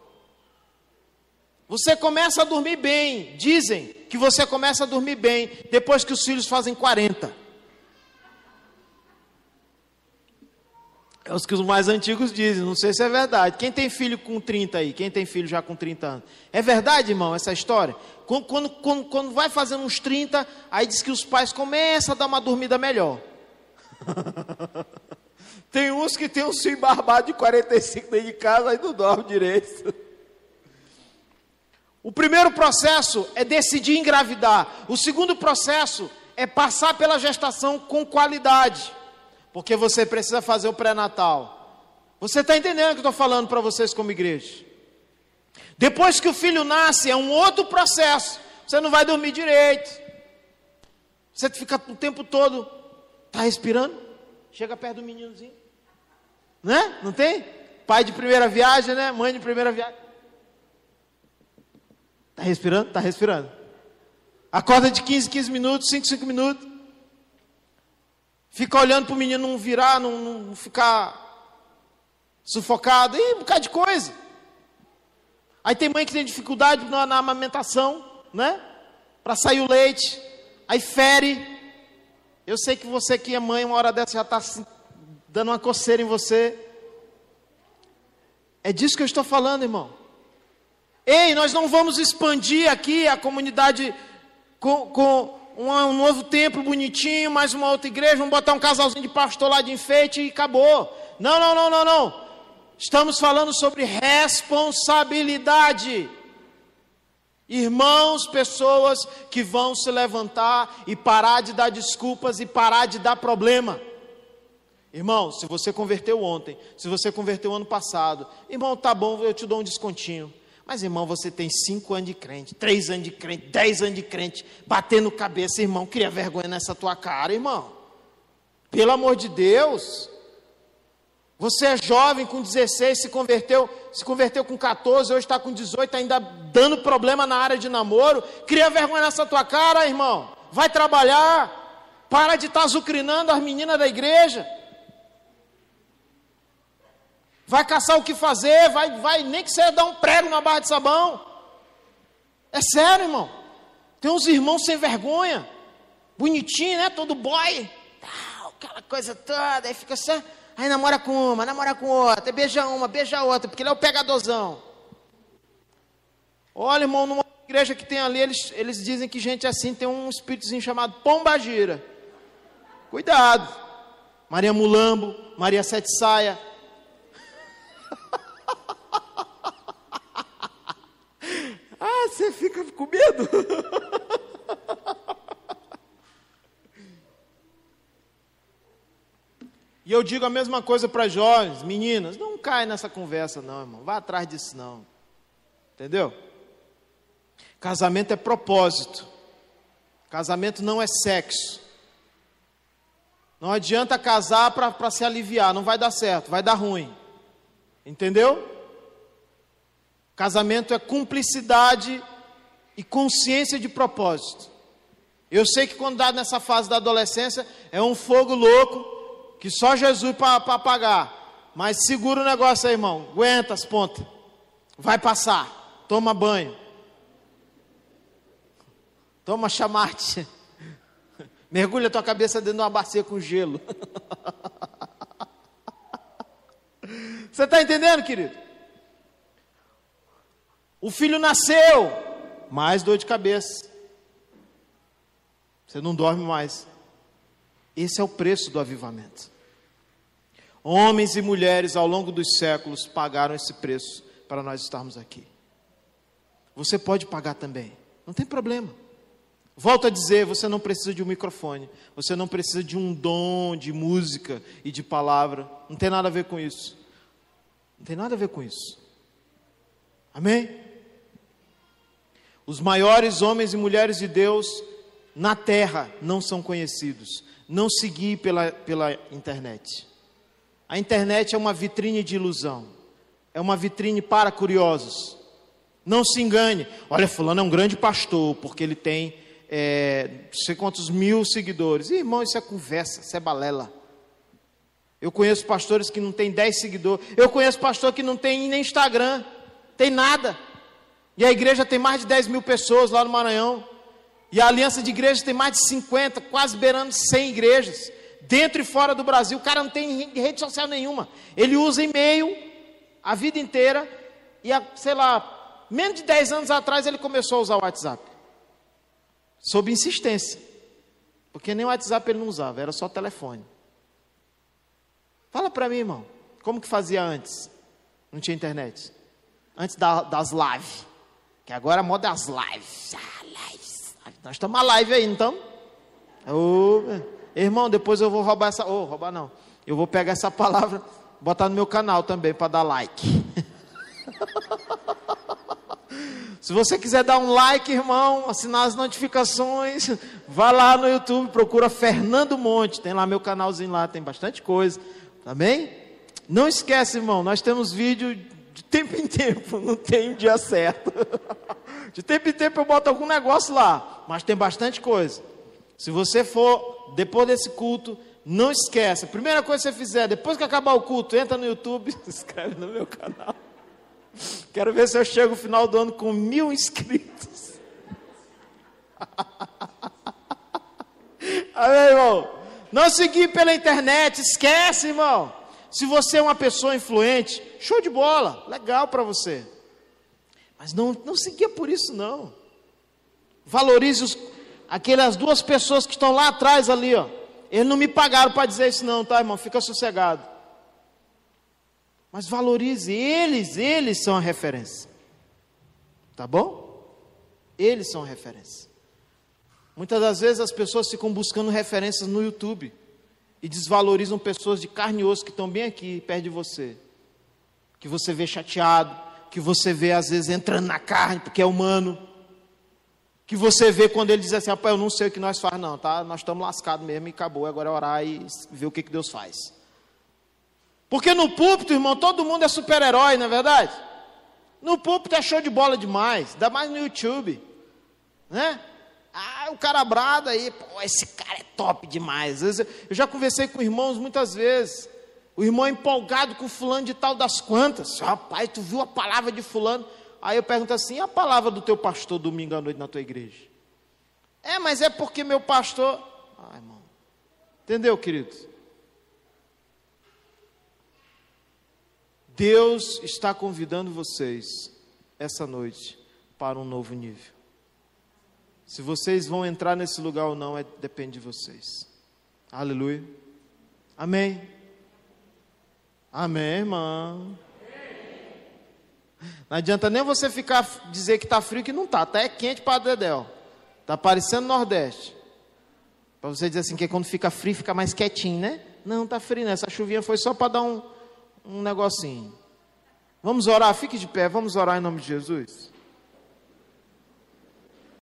Você começa a dormir bem. Dizem que você começa a dormir bem depois que os filhos fazem 40. É os que os mais antigos dizem, não sei se é verdade. Quem tem filho com 30 aí? Quem tem filho já com 30 anos? É verdade, irmão, essa história? Quando vai fazendo uns 30, aí diz que os pais começam a dar uma dormida melhor. Tem uns que tem um filho barbado de 45 dentro de casa, aí não dorme direito. O primeiro processo é decidir engravidar. O segundo processo é passar pela gestação com qualidade. Porque você precisa fazer o pré-natal. Você está entendendo o que eu estou falando para vocês como igreja? Depois que o filho nasce, é um outro processo. Você não vai dormir direito. Você fica o tempo todo, está respirando? Chega perto do meninozinho. Né? Não tem? Pai de primeira viagem, né? Mãe de primeira viagem. Está respirando? Está respirando. Acorda de 15 minutos, 5 minutos. Fica olhando para o menino não virar, não ficar sufocado. E um bocado de coisa. Aí tem mãe que tem dificuldade na amamentação, né? Para sair o leite. Aí fere. Eu sei que você que é mãe, uma hora dessa já está dando uma coceira em você. É disso que eu estou falando, irmão. Ei, nós não vamos expandir aqui a comunidade com um novo templo bonitinho, mais uma outra igreja, vamos botar um casalzinho de pastor lá de enfeite e acabou. Não. Estamos falando sobre responsabilidade. Irmãos, pessoas que vão se levantar e parar de dar desculpas e parar de dar problema. Irmão, se você converteu ontem, se você converteu ano passado, irmão, tá bom, eu te dou um descontinho. Mas, irmão, você tem 5 anos de crente, 3 anos de crente, 10 anos de crente, batendo cabeça, irmão, cria vergonha nessa tua cara, irmão. Pelo amor de Deus. Você é jovem, com 16, se converteu com 14, hoje está com 18, ainda dando problema na área de namoro. Cria vergonha nessa tua cara, irmão. Vai trabalhar. Para de estar azucrinando as meninas da igreja. Vai caçar o que fazer, vai nem que você dar um prego na barra de sabão. É sério, irmão. Tem uns irmãos sem vergonha, bonitinho, né? Todo boy, aquela coisa toda, aí fica assim, aí namora com uma, namora com outra, beija uma, beija outra, porque ele é o pegadorzão. Olha, irmão, numa igreja que tem ali, eles dizem que gente assim tem um espíritozinho chamado pombagira. Cuidado. Maria Mulambo, Maria Sete Saia. Ah, você fica com medo? E eu digo a mesma coisa para jovens, meninas, não cai nessa conversa não, irmão, vá atrás disso não, entendeu? Casamento é propósito, casamento não é sexo. Não adianta casar para se aliviar, não vai dar certo, vai dar ruim, entendeu? Casamento é cumplicidade e consciência de propósito. Eu sei que quando dá nessa fase da adolescência, é um fogo louco, que só Jesus para apagar. Mas segura o negócio aí, irmão. Aguenta as pontas. Vai passar. Toma banho. Toma chamate. Mergulha tua cabeça dentro de uma bacia com gelo. Você está entendendo, querido? O filho nasceu. Mais dor de cabeça. Você não dorme mais. Esse é o preço do avivamento. Homens e mulheres ao longo dos séculos pagaram esse preço para nós estarmos aqui. Você pode pagar também, não tem problema. Volto a dizer, você não precisa de um microfone, você não precisa de um dom de música e de palavra, não tem nada a ver com isso. Não tem nada a ver com isso. Amém? Os maiores homens e mulheres de Deus na terra não são conhecidos. Não seguir pela internet. A internet é uma vitrine de ilusão. É uma vitrine para curiosos. Não se engane. Olha, fulano é um grande pastor, porque ele tem não sei quantos mil seguidores. Irmão, isso é conversa, isso é balela. Eu conheço pastores que não tem 10 seguidores. Eu conheço pastor que não tem nem Instagram. Tem nada. E a igreja tem mais de 10 mil pessoas lá no Maranhão. E a aliança de igrejas tem mais de 50, quase beirando 100 igrejas. Dentro e fora do Brasil. O cara não tem rede social nenhuma. Ele usa e-mail a vida inteira. E, sei lá, menos de 10 anos atrás ele começou a usar o WhatsApp. Sob insistência. Porque nem o WhatsApp ele não usava, era só telefone. Fala para mim, irmão. Como que fazia antes? Não tinha internet. Antes das lives. Que agora a moda é as lives. Nós estamos na live aí, então. Irmão, depois eu vou roubar essa... roubar não. Eu vou pegar essa palavra, botar no meu canal também, para dar like. Se você quiser dar um like, irmão, assinar as notificações, vá lá no YouTube, procura Fernando Monte, tem lá meu canalzinho lá, tem bastante coisa, tá bem? Não esquece, irmão, nós temos vídeo de tempo em tempo, não tem um dia certo. De tempo em tempo eu boto algum negócio lá, mas tem bastante coisa. Se você for, depois desse culto, não esqueça, a primeira coisa que você fizer, depois que acabar o culto, entra no YouTube, se inscreve no meu canal. Quero ver se eu chego no final do ano com 1000 inscritos. Amém, irmão? Não seguir pela internet, esquece, irmão. Se você é uma pessoa influente, show de bola, legal para você. Mas não seguia por isso, não. Valorize aquelas 2 pessoas que estão lá atrás ali, ó. Eles não me pagaram para dizer isso não, tá, irmão? Fica sossegado. Mas valorize, eles são a referência. Tá bom? Eles são a referência. Muitas das vezes as pessoas ficam buscando referências no YouTube e desvalorizam pessoas de carne e osso que estão bem aqui, perto de você. Que você vê chateado, que você vê às vezes entrando na carne, porque é humano. Que você vê quando ele diz assim, rapaz, eu não sei o que nós faz não, tá? Nós estamos lascados mesmo e acabou, agora é orar e ver o que Deus faz. Porque no púlpito, irmão, todo mundo é super-herói, não é verdade? No púlpito é show de bola demais, ainda mais no YouTube, né? O cara brada aí, pô, esse cara é top demais. Às vezes, eu já conversei com irmãos muitas vezes, o irmão é empolgado com fulano de tal das quantas. Rapaz, tu viu a palavra de fulano? Aí eu pergunto assim, e a palavra do teu pastor domingo à noite na tua igreja? Mas é porque meu pastor... irmão, entendeu, querido? Deus está convidando vocês essa noite para um novo nível. Se vocês vão entrar nesse lugar ou não, depende de vocês. Aleluia. Amém. Amém, irmão. Não adianta nem você dizer que está frio, que não está. Até é quente para Dedéu. Está parecendo Nordeste. Para você dizer assim, que quando fica frio, fica mais quietinho, né? Não, está frio, né? Essa chuvinha foi só para dar um negocinho. Vamos orar, fique de pé, vamos orar em nome de Jesus.